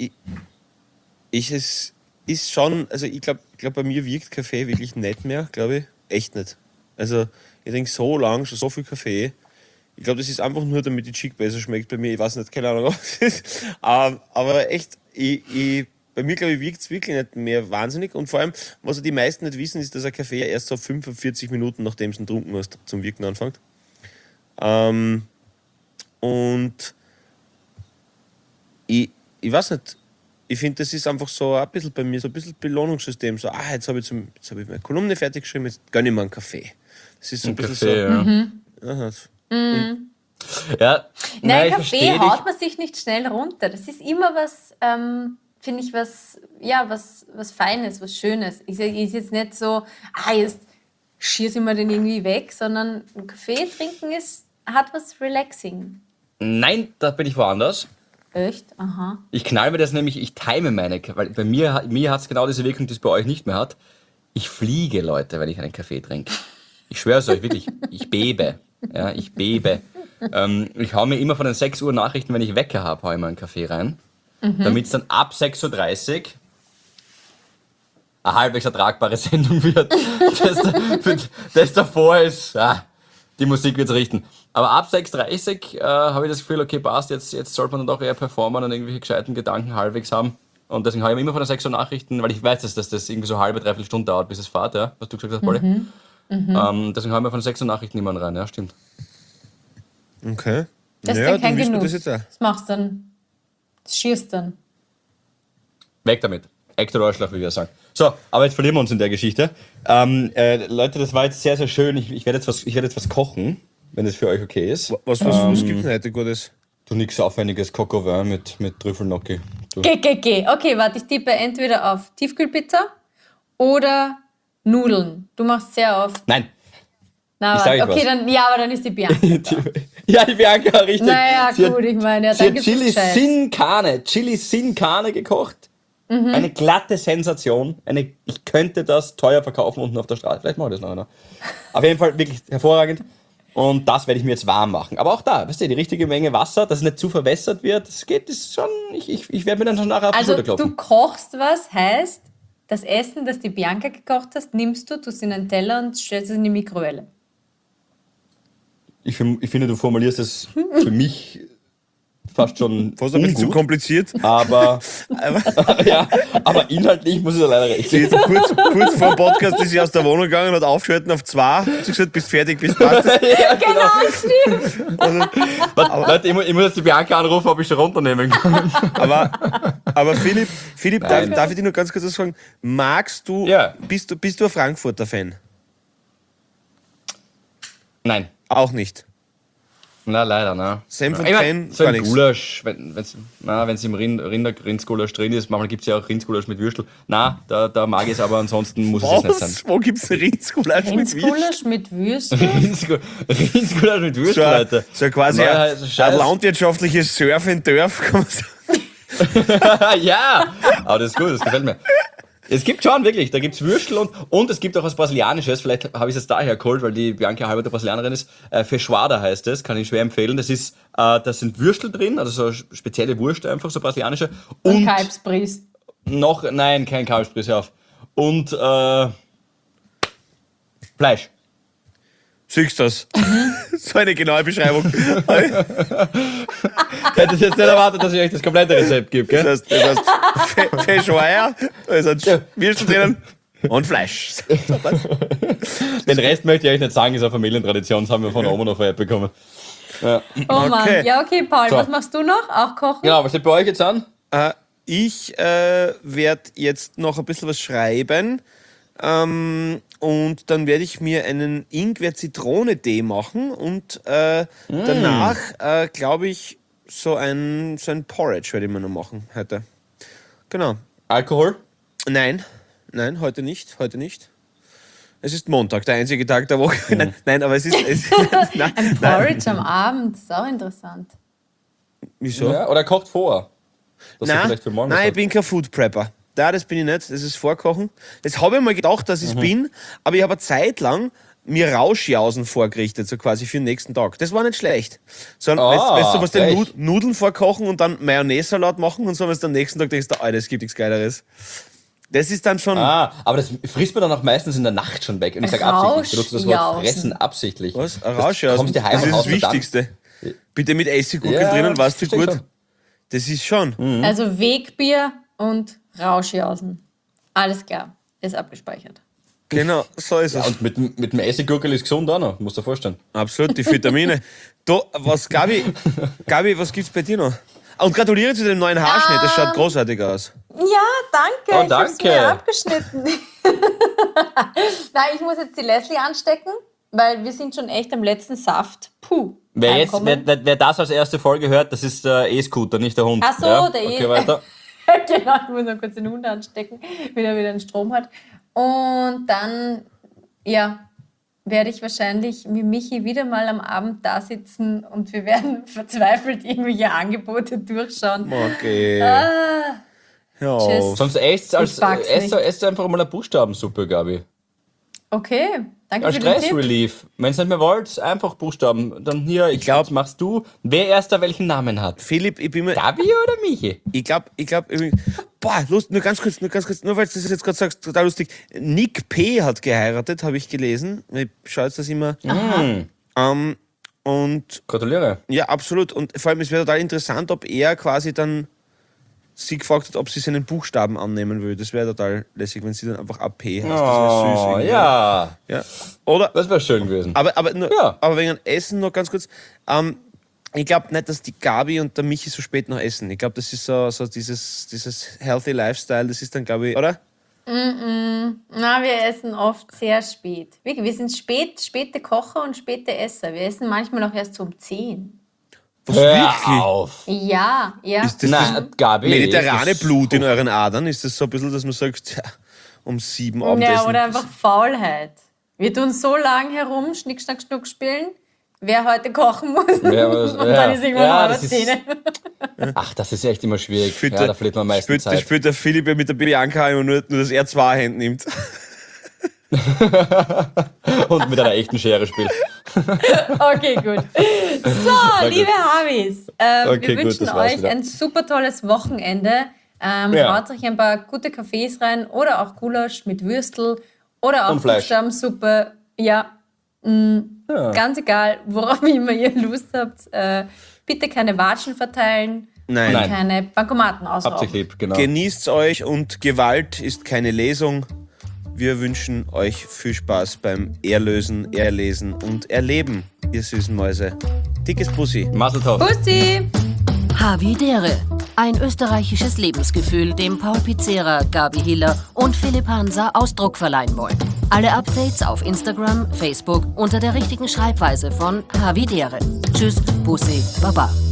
[SPEAKER 3] es ist schon, also ich glaube, bei mir wirkt Kaffee wirklich nicht mehr, glaube ich. Echt nicht. Also ich trinke so lange schon so viel Kaffee. Ich glaube, das ist einfach nur, damit die Chick besser schmeckt bei mir. Ich weiß nicht, keine Ahnung, was das ist. Aber echt, bei mir, glaube ich, wirkt es wirklich nicht mehr wahnsinnig. Und vor allem, was die meisten nicht wissen, ist, dass ein Kaffee erst so 45 Minuten, nachdem du ihn getrunken hast, zum Wirken anfängt. Und ich weiß nicht, ich finde, das ist einfach so ein bisschen bei mir, so ein bisschen Belohnungssystem. So, jetzt habe ich meine Kolumne fertig geschrieben, jetzt gönne ich mir einen Kaffee. Das ist so ein bisschen
[SPEAKER 2] Kaffee,
[SPEAKER 3] so. Aha.
[SPEAKER 2] Ja,
[SPEAKER 4] Nein,
[SPEAKER 2] ich
[SPEAKER 4] Kaffee
[SPEAKER 2] verstehe dich.
[SPEAKER 4] haut man sich nicht schnell runter. Das ist immer was, finde ich, was Feines, was Schönes. Ist jetzt nicht so, jetzt schieße ich mir den irgendwie weg, sondern ein Kaffee trinken hat was Relaxing.
[SPEAKER 2] Nein, da bin ich woanders.
[SPEAKER 4] Echt? Aha.
[SPEAKER 2] Ich knall mir das nämlich, ich time weil bei mir hat es genau diese Wirkung, die es bei euch nicht mehr hat. Ich fliege, Leute, wenn ich einen Kaffee trinke. Ich schwöre es euch wirklich, ich bebe. Ja, ich bebe. Ich hau mir immer von den 6 Uhr Nachrichten, wenn ich Wecker habe, hau ich mir einen Kaffee rein. Damit es dann ab 6.30 Uhr eine halbwegs ertragbare Sendung wird. Das davor ist, die Musik wird's richten. Aber ab 6.30 Uhr habe ich das Gefühl, okay, passt, jetzt sollte man dann doch eher performen und irgendwelche gescheiten Gedanken halbwegs haben. Und deswegen habe ich mir immer von den 6 Uhr Nachrichten, weil ich weiß, dass das irgendwie so halbe, dreiviertel Stunde dauert, bis es fährt, ja, was du gesagt hast, Polly. Deswegen habe ich mir von den 6 Uhr Nachrichten immer rein, ja, stimmt.
[SPEAKER 3] Okay.
[SPEAKER 4] Das ist
[SPEAKER 3] Naja,
[SPEAKER 4] dann kein
[SPEAKER 3] dann wissen wir
[SPEAKER 4] Genuss.
[SPEAKER 3] das jetzt auch.
[SPEAKER 4] Das machst dann. Das schierst dann.
[SPEAKER 2] Weg damit. Act oder Arschloch, wie wir sagen. So, aber jetzt verlieren wir uns in der Geschichte. Leute, das war jetzt sehr, sehr schön. Ich werde jetzt was kochen, wenn es für euch okay ist.
[SPEAKER 3] Was gibt es denn heute Gutes?
[SPEAKER 2] Du nix aufwendiges Coq au vin mit Trüffelgnocchi. Du.
[SPEAKER 4] Geh. Okay, warte, ich tippe entweder auf Tiefkühlpizza oder Nudeln. Du machst sehr oft.
[SPEAKER 2] Nein.
[SPEAKER 4] Na,
[SPEAKER 2] Ich sag
[SPEAKER 4] warte,
[SPEAKER 2] euch
[SPEAKER 4] okay,
[SPEAKER 2] was.
[SPEAKER 4] dann, ja, aber dann ist die Bianca. da.
[SPEAKER 2] Ja, die Bianca, richtig.
[SPEAKER 4] Naja,
[SPEAKER 2] Sie
[SPEAKER 4] gut, ich meine, ja,
[SPEAKER 2] Sie hat
[SPEAKER 4] danke fürs
[SPEAKER 2] Chili
[SPEAKER 4] Gescheit.
[SPEAKER 2] Sin Carne gekocht. Eine glatte Sensation. Ich könnte das teuer verkaufen unten auf der Straße. Vielleicht mache ich das nachher noch. Auf jeden Fall wirklich hervorragend. Und das werde ich mir jetzt warm machen. Aber auch da, weißt du, die richtige Menge Wasser, dass es nicht zu verwässert wird. Das geht, das ist schon. Ich werde mir dann schon nachher auf die
[SPEAKER 4] Also,
[SPEAKER 2] Schulter klopfen.
[SPEAKER 4] du kochst was, heißt, das Essen, das die Bianca gekocht hast, nimmst du, tust in einen Teller und stellst es in die Mikrowelle.
[SPEAKER 2] Ich finde, du formulierst es für mich fast schon
[SPEAKER 3] Fast ein bisschen zu
[SPEAKER 2] ungut.
[SPEAKER 3] kompliziert.
[SPEAKER 2] Aber, ja, aber inhaltlich muss ich da leider recht
[SPEAKER 3] Sie
[SPEAKER 2] geben.
[SPEAKER 3] ist kurz vor dem Podcast ist sie aus der Wohnung gegangen und hat aufgeschalten auf 2. Hat sie gesagt, bist fertig, bist passt.
[SPEAKER 4] Genau, stimmt.
[SPEAKER 2] Leute, ich muss jetzt die Bianca anrufen, ob ich schon runternehmen kann.
[SPEAKER 3] Aber Philipp,
[SPEAKER 2] Nein.
[SPEAKER 3] darf ich dich nur ganz kurz was fragen? Magst du,
[SPEAKER 2] Ja.
[SPEAKER 3] bist du ein Frankfurter Fan?
[SPEAKER 2] Nein.
[SPEAKER 3] Auch nicht.
[SPEAKER 2] Na, leider, ne.
[SPEAKER 3] Senf und
[SPEAKER 2] Ich mein,
[SPEAKER 3] Tränen,
[SPEAKER 2] so
[SPEAKER 3] gar
[SPEAKER 2] ein
[SPEAKER 3] nichts.
[SPEAKER 2] Gulasch, wenn es im Rindsgulasch drin ist, manchmal gibt es ja auch Rindsgulasch mit Würstel. Na, da mag ich es, aber ansonsten muss es jetzt nicht sein.
[SPEAKER 3] Was? Wo gibt es Rindsgulasch mit Würstel?
[SPEAKER 4] Rindsgulasch mit Würstchen.
[SPEAKER 2] Rindsgulasch mit Würstel, Leute.
[SPEAKER 3] So quasi
[SPEAKER 2] Nein, so Scheiß.
[SPEAKER 3] ein landwirtschaftliches Surf in Dörf, kann man sagen.
[SPEAKER 2] Ja, aber das ist gut, das gefällt mir. Es gibt schon, wirklich, da gibt es Würstel und es gibt auch was Brasilianisches, vielleicht habe ich es jetzt daher geholt, weil die Bianca halber der Brasilianerin ist. Feijoada heißt es, kann ich schwer empfehlen. Da sind Würstel drin, also so spezielle Wurst einfach, so brasilianische.
[SPEAKER 4] Und Kalbsbries.
[SPEAKER 2] Nein, kein Kalbsbries, hör auf. Und Fleisch.
[SPEAKER 3] Siehst du das? So eine genaue Beschreibung.
[SPEAKER 2] Hättest jetzt nicht erwartet, dass ich euch das komplette Rezept gebe, gell?
[SPEAKER 3] Das heißt Fleischweier, da sind Würstel drinnen und Fleisch.
[SPEAKER 2] Den Rest möchte ich euch nicht sagen, ist eine Familientradition, das haben wir von der Oma noch vererbt bekommen. Ja.
[SPEAKER 4] Oh Mann.
[SPEAKER 3] Okay.
[SPEAKER 4] Ja, okay, Paul,
[SPEAKER 2] So.
[SPEAKER 4] was machst du noch? Auch kochen?
[SPEAKER 2] Genau, was steht bei euch jetzt an?
[SPEAKER 3] Ich werde jetzt noch ein bisschen was schreiben. Und dann werde ich mir einen Ingwer-Zitrone-Tee machen und danach, glaube ich, so ein Porridge werde ich mir noch machen heute. Genau.
[SPEAKER 2] Alkohol?
[SPEAKER 3] Nein, heute nicht. Es ist Montag, der einzige Tag der Woche. Nein, aber es ist...
[SPEAKER 4] Ein Porridge am Abend, ist auch interessant.
[SPEAKER 3] Wieso?
[SPEAKER 2] Ja, oder kocht vor. Dass ihr vielleicht für morgen was
[SPEAKER 3] Nein, ich
[SPEAKER 2] habt.
[SPEAKER 3] bin kein Food Prepper. Das bin ich nicht. Das ist Vorkochen. Das habe ich mal gedacht, dass ich es bin, aber ich habe eine Zeit lang mir Rauschjausen vorgerichtet, so quasi für den nächsten Tag. Das war nicht schlecht. So, weißt du, was den
[SPEAKER 2] echt?
[SPEAKER 3] Nudeln vorkochen und dann Mayonnaise-Salat machen und so, was du am nächsten Tag denkst, Alter, es gibt nichts Geileres. Das ist dann schon...
[SPEAKER 2] Aber das frisst man dann auch meistens in der Nacht schon weg. Und ich sage absichtlich, ich benutze das Wort
[SPEAKER 4] Rauschjausen.
[SPEAKER 2] fressen absichtlich.
[SPEAKER 3] Was? Ein
[SPEAKER 2] Das
[SPEAKER 3] Rauschjausen?
[SPEAKER 2] kommst du heim
[SPEAKER 3] Das
[SPEAKER 2] und
[SPEAKER 3] ist das
[SPEAKER 2] haust du dann-
[SPEAKER 3] Wichtigste. Bitte mit Essiggurke
[SPEAKER 2] Ja,
[SPEAKER 3] drinnen, weißt du
[SPEAKER 2] verstehe
[SPEAKER 3] gut.
[SPEAKER 2] schon.
[SPEAKER 3] Das ist schon.
[SPEAKER 4] Also Wegbier und Rauschjausen. Alles klar, ist abgespeichert.
[SPEAKER 3] Genau, so ist es.
[SPEAKER 2] Und mit dem Essiggurkel ist gesund auch noch, musst du dir vorstellen.
[SPEAKER 3] Absolut, die Vitamine. Du, Gabi, was gibt's bei dir noch? Und gratuliere zu dem neuen Haarschnitt, das schaut großartig aus.
[SPEAKER 4] Ja, danke.
[SPEAKER 2] Oh,
[SPEAKER 4] Ich hab's
[SPEAKER 2] danke.
[SPEAKER 4] mir abgeschnitten. Nein, ich muss jetzt die Leslie anstecken, weil wir sind schon echt am letzten Saft. Puh.
[SPEAKER 2] Wer das als erste Folge hört, das ist der E-Scooter, nicht der Hund.
[SPEAKER 4] Ach so,
[SPEAKER 2] ja?
[SPEAKER 4] der
[SPEAKER 2] Okay,
[SPEAKER 4] E-
[SPEAKER 2] weiter.
[SPEAKER 4] Genau, ich muss noch kurz den Hund anstecken, wenn er wieder einen Strom hat. Und dann, ja, werde ich wahrscheinlich mit Michi wieder mal am Abend da sitzen und wir werden verzweifelt irgendwelche Angebote durchschauen.
[SPEAKER 3] Okay.
[SPEAKER 4] Ah,
[SPEAKER 3] Ja.
[SPEAKER 4] tschüss.
[SPEAKER 2] Sonst esst
[SPEAKER 4] pack's nicht.
[SPEAKER 2] einfach mal eine Buchstabensuppe, Gabi.
[SPEAKER 4] Okay, danke
[SPEAKER 2] Als
[SPEAKER 4] für den Tipp.
[SPEAKER 2] Stressrelief. Wenn ihr nicht mehr wollt, einfach Buchstaben. Dann hier, ich
[SPEAKER 3] glaub-
[SPEAKER 2] glaube, machst du. Wer erst da welchen Namen hat?
[SPEAKER 3] Philipp, ich bin mir...
[SPEAKER 2] Gabi oder Michi?
[SPEAKER 3] Ich glaube, boah, nur ganz kurz, nur weil du das jetzt gerade sagst, total lustig. Nick P. hat geheiratet, habe ich gelesen. Ich schaue jetzt das immer. Und
[SPEAKER 2] Gratuliere.
[SPEAKER 3] ja, absolut. Und vor allem, es wäre total interessant, ob er quasi dann sie gefragt hat, ob sie seinen Buchstaben annehmen will. Das wäre total lässig, wenn sie dann einfach AP heißt. Das wäre süß.
[SPEAKER 2] Oh,
[SPEAKER 3] irgendwie.
[SPEAKER 2] ja.
[SPEAKER 3] Ja. Oder,
[SPEAKER 2] Das wäre schön gewesen.
[SPEAKER 3] aber wegen Essen noch ganz kurz. Ich glaube nicht, dass die Gabi und der Michi so spät noch essen. Ich glaube, das ist so dieses Healthy Lifestyle, das ist dann, glaube ich, oder?
[SPEAKER 4] Na, wir essen oft sehr spät. Wirklich, wir sind späte Kocher und späte Esser. Wir essen manchmal auch erst so um 10.
[SPEAKER 3] Was
[SPEAKER 2] Hör
[SPEAKER 3] wirklich?
[SPEAKER 2] auf.
[SPEAKER 4] Ja.
[SPEAKER 3] Ist das
[SPEAKER 2] Nein, Gabi.
[SPEAKER 3] mediterrane
[SPEAKER 2] ist das-
[SPEAKER 3] Blut in euren Adern? Ist das so ein bisschen, dass man sagt, ja, um 7 Abendessen?
[SPEAKER 4] Ja, oder einfach Faulheit. Wir tun so lang herum, Schnick, Schnack, Schnuck spielen, wer heute kochen muss. Und dann ist irgendwann halb
[SPEAKER 2] das ist-
[SPEAKER 4] 10.
[SPEAKER 2] Ach, das ist echt immer schwierig.
[SPEAKER 3] Spielt
[SPEAKER 2] Ja, da verliert man am meisten
[SPEAKER 3] spielt,
[SPEAKER 2] Zeit.
[SPEAKER 3] spielt der Philipp ja mit der Bianca immer nur, dass er 2 Hände nimmt.
[SPEAKER 2] Und mit einer echten Schere spielt.
[SPEAKER 4] Okay, gut. So, liebe Habis,
[SPEAKER 2] Okay,
[SPEAKER 4] wir
[SPEAKER 2] gut,
[SPEAKER 4] wünschen
[SPEAKER 2] das war's
[SPEAKER 4] euch
[SPEAKER 2] wieder.
[SPEAKER 4] ein super tolles Wochenende.
[SPEAKER 2] Ja.
[SPEAKER 4] Haut euch ein paar gute Kaffees rein oder auch Gulasch mit Würstel oder auch
[SPEAKER 2] Und Fleisch.
[SPEAKER 4] Buchstabensuppe. Ja, ganz egal, worauf immer ihr Lust habt. Bitte keine Watschen verteilen
[SPEAKER 3] Nein.
[SPEAKER 4] und keine Bankomaten
[SPEAKER 2] Habt sich
[SPEAKER 4] ausrauben.
[SPEAKER 2] lieb, genau.
[SPEAKER 3] Genießt euch und Gewalt ist keine Lesung. Wir wünschen euch viel Spaß beim Erlösen, Erlesen und Erleben, ihr süßen Mäuse. Dickes Bussi.
[SPEAKER 2] Mazel tov.
[SPEAKER 4] Bussi!
[SPEAKER 1] Havidere. Ein österreichisches Lebensgefühl, dem Paul Pizzera, Gabi Hiller und Philipp Hansa Ausdruck verleihen wollen. Alle Updates auf Instagram, Facebook unter der richtigen Schreibweise von Havidere. Tschüss, Bussi, Baba.